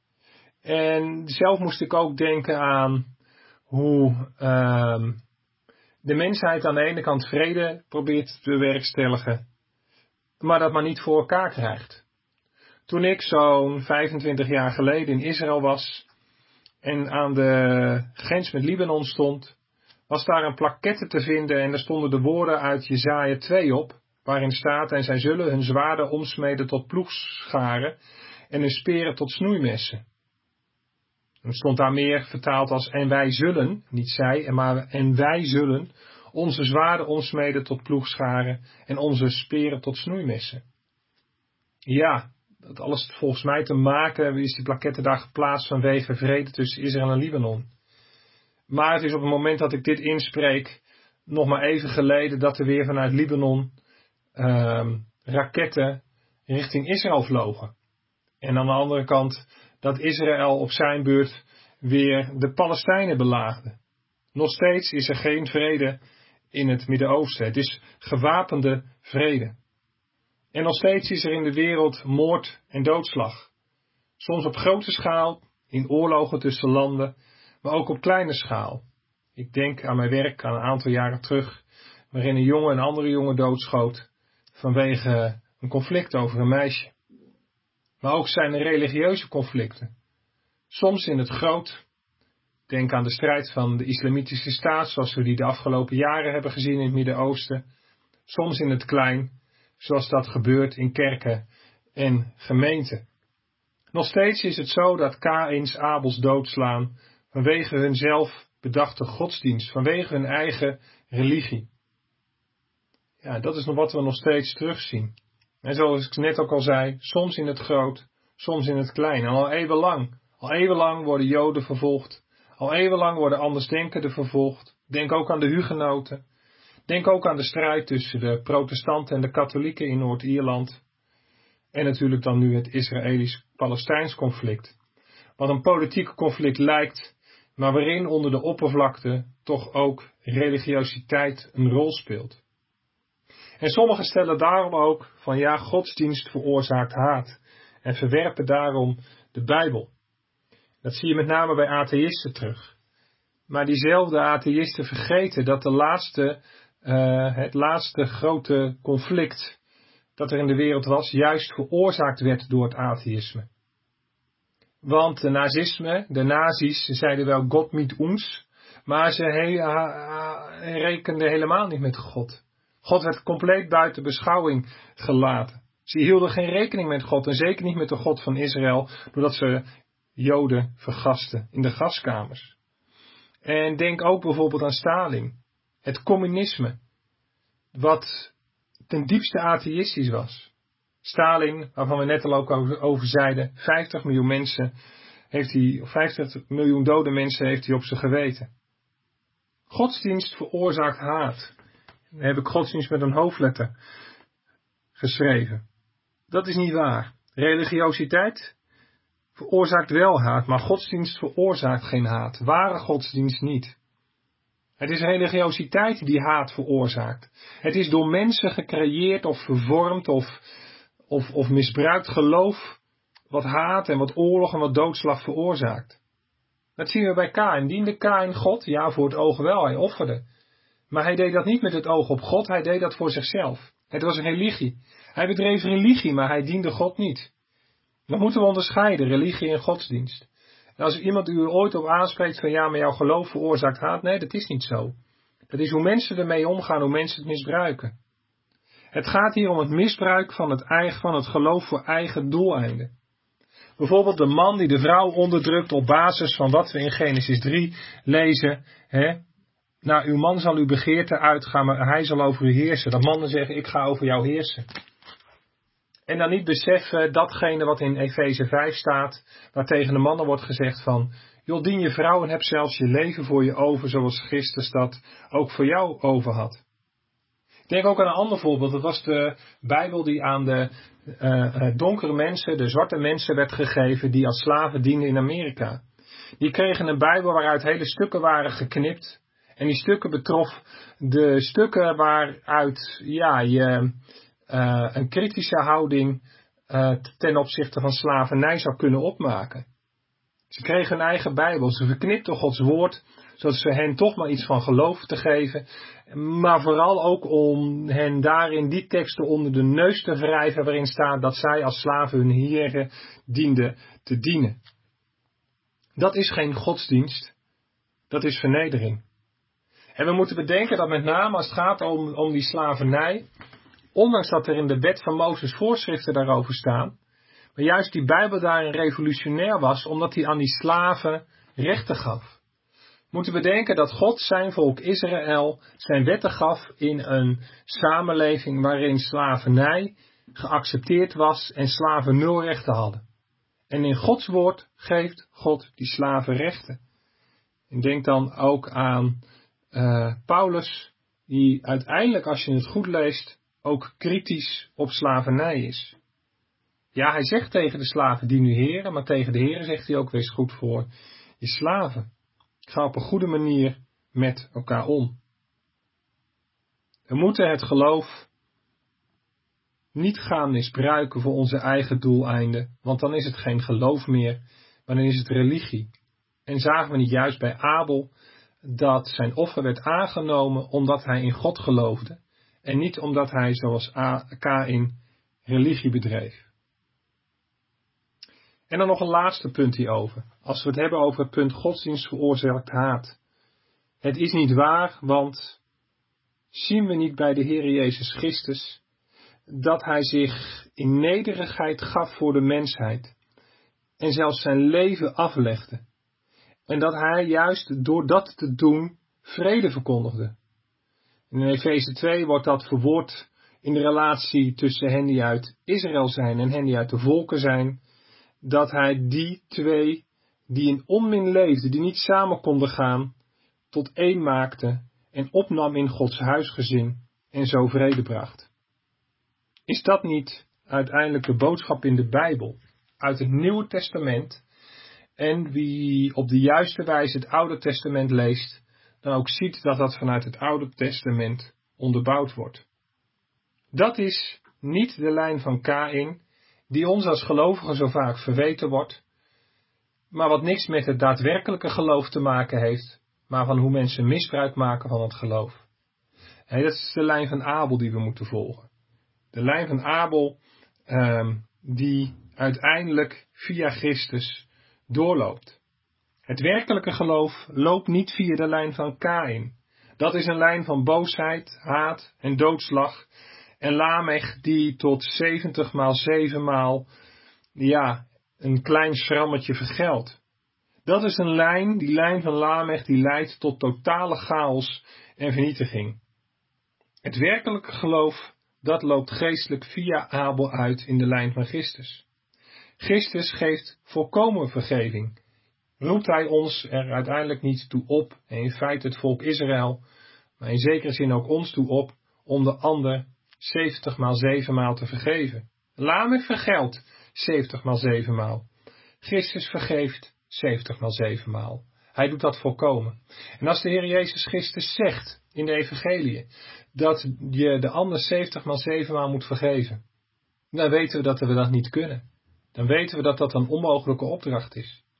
En zelf moest ik ook denken aan hoe uh, de mensheid aan de ene kant vrede probeert te bewerkstelligen, maar dat maar niet voor elkaar krijgt. Toen ik zo'n vijfentwintig jaar geleden in Israël was en aan de grens met Libanon stond, was daar een plaquette te vinden en daar stonden de woorden uit Jesaja twee op, waarin staat: en zij zullen hun zwaarden omsmeden tot ploegscharen en hun speren tot snoeimessen. Er stond daar meer vertaald als: en wij zullen, niet zij, maar en wij zullen onze zwaarden omsmeden tot ploegscharen en onze speren tot snoeimessen. Ja, dat alles volgens mij te maken is die plaquette daar geplaatst vanwege vrede tussen Israël en Libanon. Maar het is op het moment dat ik dit inspreek nog maar even geleden dat er weer vanuit Libanon uh, raketten richting Israël vlogen. En aan de andere kant dat Israël op zijn beurt weer de Palestijnen belaagde. Nog steeds is er geen vrede in het Midden-Oosten. Het is gewapende vrede. En nog steeds is er in de wereld moord en doodslag. Soms op grote schaal, in oorlogen tussen landen, maar ook op kleine schaal. Ik denk aan mijn werk aan een aantal jaren terug, waarin een jongen een andere jongen doodschoot vanwege een conflict over een meisje. Maar ook zijn er religieuze conflicten. Soms in het groot. Denk aan de strijd van de islamitische staat, zoals we die de afgelopen jaren hebben gezien in het Midden-Oosten. Soms in het klein, zoals dat gebeurt in kerken en gemeenten. Nog steeds is het zo dat Kaïns Abels doodslaan vanwege hun zelf bedachte godsdienst, vanwege hun eigen religie. Ja, dat is nog wat we nog steeds terugzien. En zoals ik net ook al zei, soms in het groot, soms in het klein. En al eeuwenlang, al eeuwenlang worden Joden vervolgd. Al eeuwenlang worden andersdenkenden vervolgd. Denk ook aan de Hugenoten. Denk ook aan de strijd tussen de protestanten en de katholieken in Noord-Ierland. En natuurlijk dan nu het Israëlisch-Palestijns conflict. Wat een politiek conflict lijkt, maar waarin onder de oppervlakte toch ook religiositeit een rol speelt. En sommigen stellen daarom ook van ja, godsdienst veroorzaakt haat en verwerpen daarom de Bijbel. Dat zie je met name bij atheïsten terug. Maar diezelfde atheïsten vergeten dat de laatste, uh, het laatste grote conflict dat er in de wereld was, juist veroorzaakt werd door het atheïsme. Want de nazisme, de nazi's, zeiden wel God mit ons, maar ze he, ha, rekenden helemaal niet met God. God werd compleet buiten beschouwing gelaten. Ze hielden geen rekening met God en zeker niet met de God van Israël, doordat ze Joden vergasten in de gaskamers. En denk ook bijvoorbeeld aan Stalin, het communisme, wat ten diepste atheïstisch was. Stalin, waarvan we net al ook over zeiden, vijftig miljoen mensen heeft hij, of vijftig miljoen dode mensen heeft hij op zijn geweten. Godsdienst veroorzaakt haat. Dan heb ik godsdienst met een hoofdletter geschreven. Dat is niet waar. Religiositeit veroorzaakt wel haat, maar godsdienst veroorzaakt geen haat. Ware godsdienst niet. Het is religiositeit die haat veroorzaakt. Het is door mensen gecreëerd of vervormd of, of, of misbruikt geloof wat haat en wat oorlog en wat doodslag veroorzaakt. Dat zien we bij Kaïn. Diende Kaïn God? Ja, voor het oog wel, hij offerde. Maar hij deed dat niet met het oog op God, hij deed dat voor zichzelf. Het was een religie. Hij bedreef religie, maar hij diende God niet. Dan moeten we onderscheiden, religie en godsdienst. En als iemand u ooit op aanspreekt van ja, maar jouw geloof veroorzaakt haat, nee, dat is niet zo. Dat is hoe mensen ermee omgaan, hoe mensen het misbruiken. Het gaat hier om het misbruik van het, eigen, van het geloof voor eigen doeleinden. Bijvoorbeeld de man die de vrouw onderdrukt op basis van wat we in Genesis drie lezen. Hè? Nou, uw man zal uw begeerte uitgaan, maar hij zal over u heersen. Dat mannen zeggen, ik ga over jou heersen. En dan niet beseffen datgene wat in Efeze vijf staat, waar tegen de mannen wordt gezegd van, joh, dien je vrouw en heb zelfs je leven voor je over, zoals Christus dat ook voor jou over had. Ik denk ook aan een ander voorbeeld. Dat was de Bijbel die aan de uh, donkere mensen, de zwarte mensen werd gegeven die als slaven dienden in Amerika. Die kregen een Bijbel waaruit hele stukken waren geknipt. En die stukken betrof de stukken waaruit ja, je uh, een kritische houding uh, ten opzichte van slavernij zou kunnen opmaken. Ze kregen een eigen Bijbel. Ze verknipten Gods woord, zodat ze hen toch maar iets van geloof te geven. Maar vooral ook om hen daarin die teksten onder de neus te wrijven waarin staat dat zij als slaven hun heren dienden te dienen. Dat is geen godsdienst. Dat is vernedering. En we moeten bedenken dat met name als het gaat om, om die slavernij, ondanks dat er in de wet van Mozes voorschriften daarover staan, maar juist die Bijbel daarin revolutionair was, omdat hij aan die slaven rechten gaf. We moeten bedenken dat God zijn volk Israël zijn wetten gaf in een samenleving waarin slavernij geaccepteerd was en slaven nul rechten hadden. En in Gods woord geeft God die slaven rechten. En denk dan ook aan uh, Paulus, die uiteindelijk, als je het goed leest, ook kritisch op slavernij is. Ja, hij zegt tegen de slaven, dien uw heren, maar tegen de heren zegt hij ook, wees goed voor je slaven. Ga op een goede manier met elkaar om. We moeten het geloof niet gaan misbruiken voor onze eigen doeleinden, want dan is het geen geloof meer, maar dan is het religie. En zagen we niet juist bij Abel dat zijn offer werd aangenomen omdat hij in God geloofde en niet omdat hij zoals Kaïn religie bedreef. En dan nog een laatste punt hierover. Als we het hebben over het punt godsdienst veroorzaakt haat. Het is niet waar, want zien we niet bij de Heer Jezus Christus dat hij zich in nederigheid gaf voor de mensheid en zelfs zijn leven aflegde. En dat hij juist door dat te doen vrede verkondigde. In Efeze twee wordt dat verwoord in de relatie tussen hen die uit Israël zijn en hen die uit de volken zijn. Dat hij die twee, die in onmin leefden, die niet samen konden gaan, tot één maakte en opnam in Gods huisgezin en zo vrede bracht. Is dat niet uiteindelijk de boodschap in de Bijbel, uit het Nieuwe Testament? En wie op de juiste wijze het Oude Testament leest, dan ook ziet dat dat vanuit het Oude Testament onderbouwd wordt. Dat is niet de lijn van Kaïn, die ons als gelovigen zo vaak verweten wordt, maar wat niks met het daadwerkelijke geloof te maken heeft, maar van hoe mensen misbruik maken van het geloof. En dat is de lijn van Abel die we moeten volgen. De lijn van Abel um, die uiteindelijk via Christus doorloopt. Het werkelijke geloof loopt niet via de lijn van Kaïn. Dat is een lijn van boosheid, haat en doodslag. En Lamech die tot zeventig maal zeven maal, ja, een klein schrammetje vergeldt. Dat is een lijn, die lijn van Lamech, die leidt tot totale chaos en vernietiging. Het werkelijke geloof, dat loopt geestelijk via Abel uit in de lijn van Christus. Christus geeft volkomen vergeving. Roept hij ons er uiteindelijk niet toe op, en in feite het volk Israël, maar in zekere zin ook ons toe op, om de ander zeventig maal zeven maal te vergeven. Lamech vergeldt zeventig maal zeven maal. Christus vergeeft zeventig maal zeven maal. Hij doet dat volkomen. En als de Heer Jezus Christus zegt in de evangelie dat je de ander zeventig maal zeven maal moet vergeven, dan weten we dat we dat niet kunnen. Dan weten we dat dat een onmogelijke opdracht is. En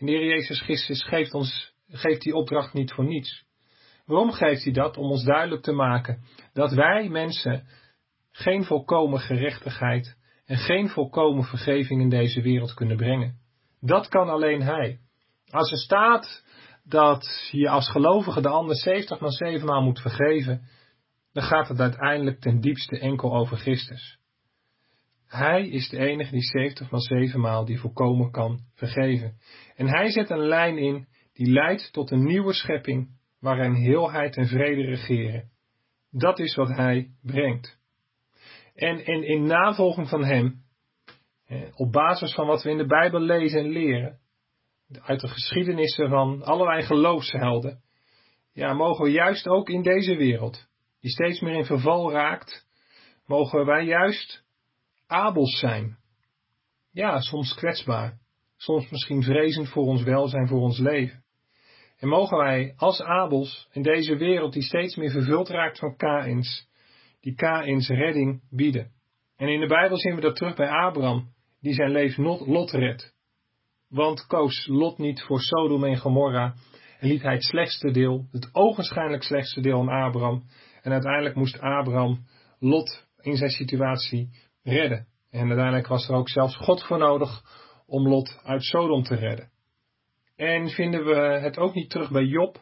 En de Heer Jezus Christus geeft ons, geeft die opdracht niet voor niets. Waarom geeft hij dat? Om ons duidelijk te maken dat wij mensen geen volkomen gerechtigheid en geen volkomen vergeving in deze wereld kunnen brengen. Dat kan alleen hij. Als er staat dat je als gelovige de ander zeventig maal zeven maal moet vergeven, dan gaat het uiteindelijk ten diepste enkel over Christus. Hij is de enige die zeventig maal zeven maal die volkomen kan vergeven. En hij zet een lijn in die leidt tot een nieuwe schepping waarin heelheid en vrede regeren. Dat is wat hij brengt. En, en in navolging van hem, op basis van wat we in de Bijbel lezen en leren, uit de geschiedenissen van allerlei geloofshelden, ja, mogen we juist ook in deze wereld, die steeds meer in verval raakt, mogen wij juist Abels zijn. Ja, soms kwetsbaar, soms misschien vrezend voor ons welzijn, voor ons leven. En mogen wij als Abels in deze wereld die steeds meer vervuld raakt van Kaïns, die Kaïns redding bieden. En in de Bijbel zien we dat terug bij Abraham, die zijn leven Lot redt. Want koos Lot niet voor Sodom en Gomorra en liet hij het slechtste deel, het ogenschijnlijk slechtste deel aan Abraham. En uiteindelijk moest Abraham Lot in zijn situatie redden. En uiteindelijk was er ook zelfs God voor nodig om Lot uit Sodom te redden. En vinden we het ook niet terug bij Job,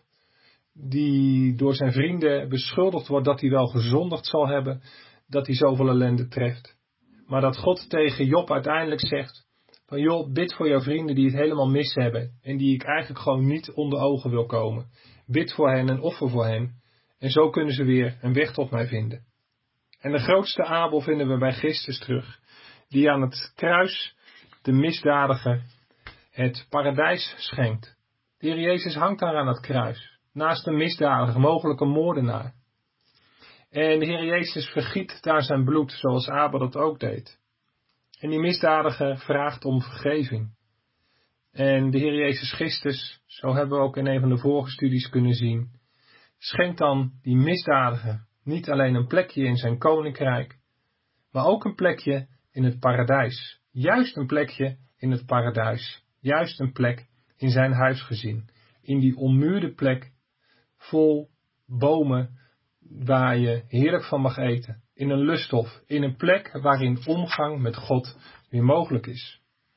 die door zijn vrienden beschuldigd wordt dat hij wel gezondigd zal hebben, dat hij zoveel ellende treft. Maar dat God tegen Job uiteindelijk zegt, van Job, bid voor jouw vrienden die het helemaal mis hebben en die ik eigenlijk gewoon niet onder ogen wil komen. Bid voor hen en offer voor hen en zo kunnen ze weer een weg tot mij vinden. En de grootste Abel vinden we bij Christus terug, die aan het kruis de misdadiger het paradijs schenkt. De Heer Jezus hangt daar aan het kruis, naast een misdadiger, mogelijk een moordenaar. En de Heer Jezus vergiet daar zijn bloed, zoals Abel dat ook deed. En die misdadiger vraagt om vergeving. En de Heer Jezus Christus, zo hebben we ook in een van de vorige studies kunnen zien, schenkt dan die misdadiger niet alleen een plekje in zijn koninkrijk, maar ook een plekje in het paradijs. Juist een plekje in het paradijs. Juist een plek in zijn huisgezin. In die ommuurde plek, vol bomen, waar je heerlijk van mag eten. In een lusthof. In een plek waarin omgang met God weer mogelijk is.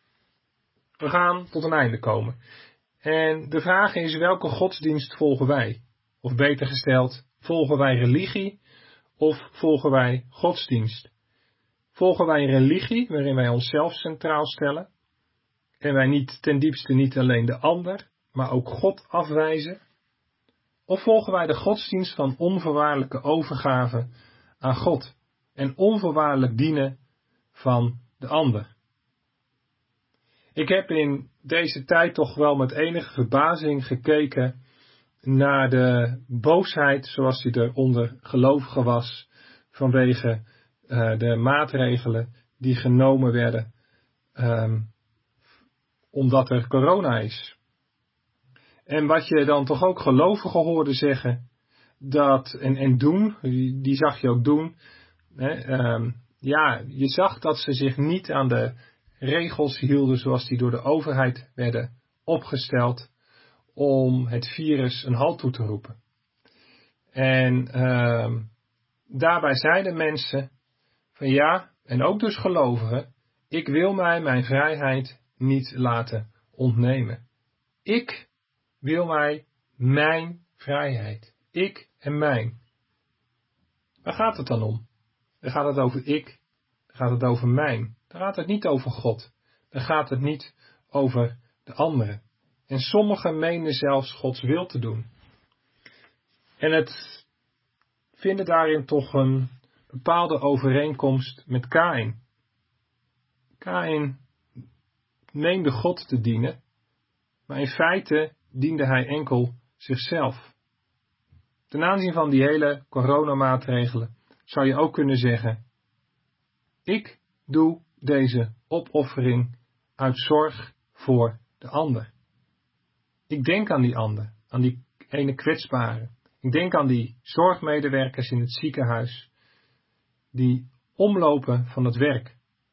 We gaan tot een einde komen. En de vraag is, welke godsdienst volgen wij? Of beter gesteld, volgen wij religie of volgen wij godsdienst? Volgen wij een religie waarin wij onszelf centraal stellen en wij niet ten diepste niet alleen de ander, maar ook God afwijzen? Of volgen wij de godsdienst van onvoorwaardelijke overgave aan God en onvoorwaardelijk dienen van de ander? Ik heb in deze tijd toch wel met enige verbazing gekeken naar de boosheid zoals die er onder gelovigen was vanwege uh, de maatregelen die genomen werden um, omdat er corona is. En wat je dan toch ook gelovigen hoorde zeggen dat, en, en doen, die, die zag je ook doen, hè, um, ja, je zag dat ze zich niet aan de regels hielden zoals die door de overheid werden opgesteld om het virus een halt toe te roepen. En uh, daarbij zeiden mensen van ja, en ook dus gelovigen, ik wil mij mijn vrijheid niet laten ontnemen. Ik wil mij mijn vrijheid. Ik en mijn. Waar gaat het dan om? Dan gaat het over ik, dan gaat het over mijn. Dan gaat het niet over God. Dan gaat het niet over de anderen. En sommigen menen zelfs Gods wil te doen. En het vinden daarin toch een bepaalde overeenkomst met Kaïn. Kaïn meende God te dienen, maar in feite diende hij enkel zichzelf. Ten aanzien van die hele coronamaatregelen zou je ook kunnen zeggen, ik doe deze opoffering uit zorg voor de ander. Ik denk aan die ander, aan die ene kwetsbare. Ik denk aan die zorgmedewerkers in het ziekenhuis, die omlopen van het werk.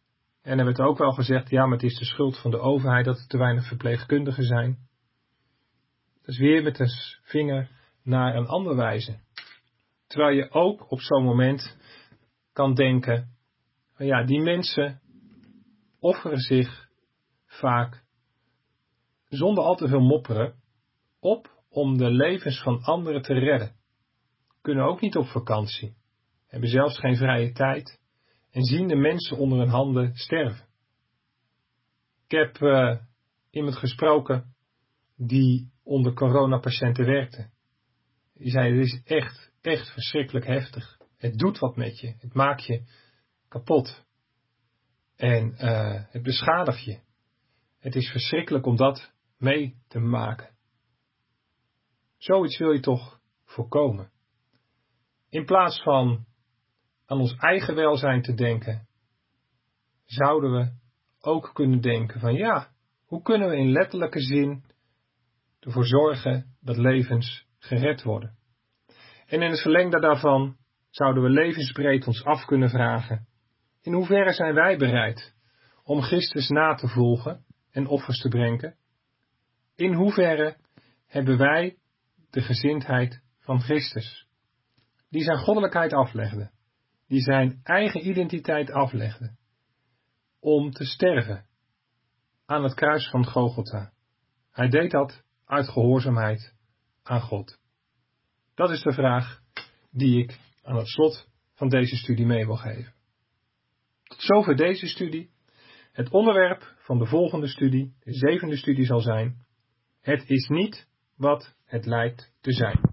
En er werd ook wel gezegd, ja, maar het is de schuld van de overheid dat er te weinig verpleegkundigen zijn. Dat is weer met de vinger naar een ander wijzen. Terwijl je ook op zo'n moment kan denken, van ja, die mensen offeren zich vaak zonder al te veel mopperen op om de levens van anderen te redden. Kunnen ook niet op vakantie, hebben zelfs geen vrije tijd en zien de mensen onder hun handen sterven. Ik heb uh, iemand gesproken die onder coronapatiënten werkte. Die zei, het is echt, echt verschrikkelijk heftig. Het doet wat met je, het maakt je kapot. En uh, het beschadigt je. Het is verschrikkelijk om dat mee te maken. Zoiets wil je toch voorkomen. In plaats van aan ons eigen welzijn te denken, zouden we ook kunnen denken van ja, hoe kunnen we in letterlijke zin ervoor zorgen dat levens gered worden. En in het verlengde daarvan zouden we levensbreed ons af kunnen vragen, in hoeverre zijn wij bereid om Christus na te volgen en offers te brengen? In hoeverre hebben wij de gezindheid van Christus, die zijn goddelijkheid aflegde, die zijn eigen identiteit aflegde, om te sterven aan het kruis van Golgotha. Hij deed dat uit gehoorzaamheid aan God. Dat is de vraag die ik aan het slot van deze studie mee wil geven. Tot zover deze studie. Het onderwerp van de volgende studie, de zevende studie, zal zijn: het is niet wat het lijkt te zijn.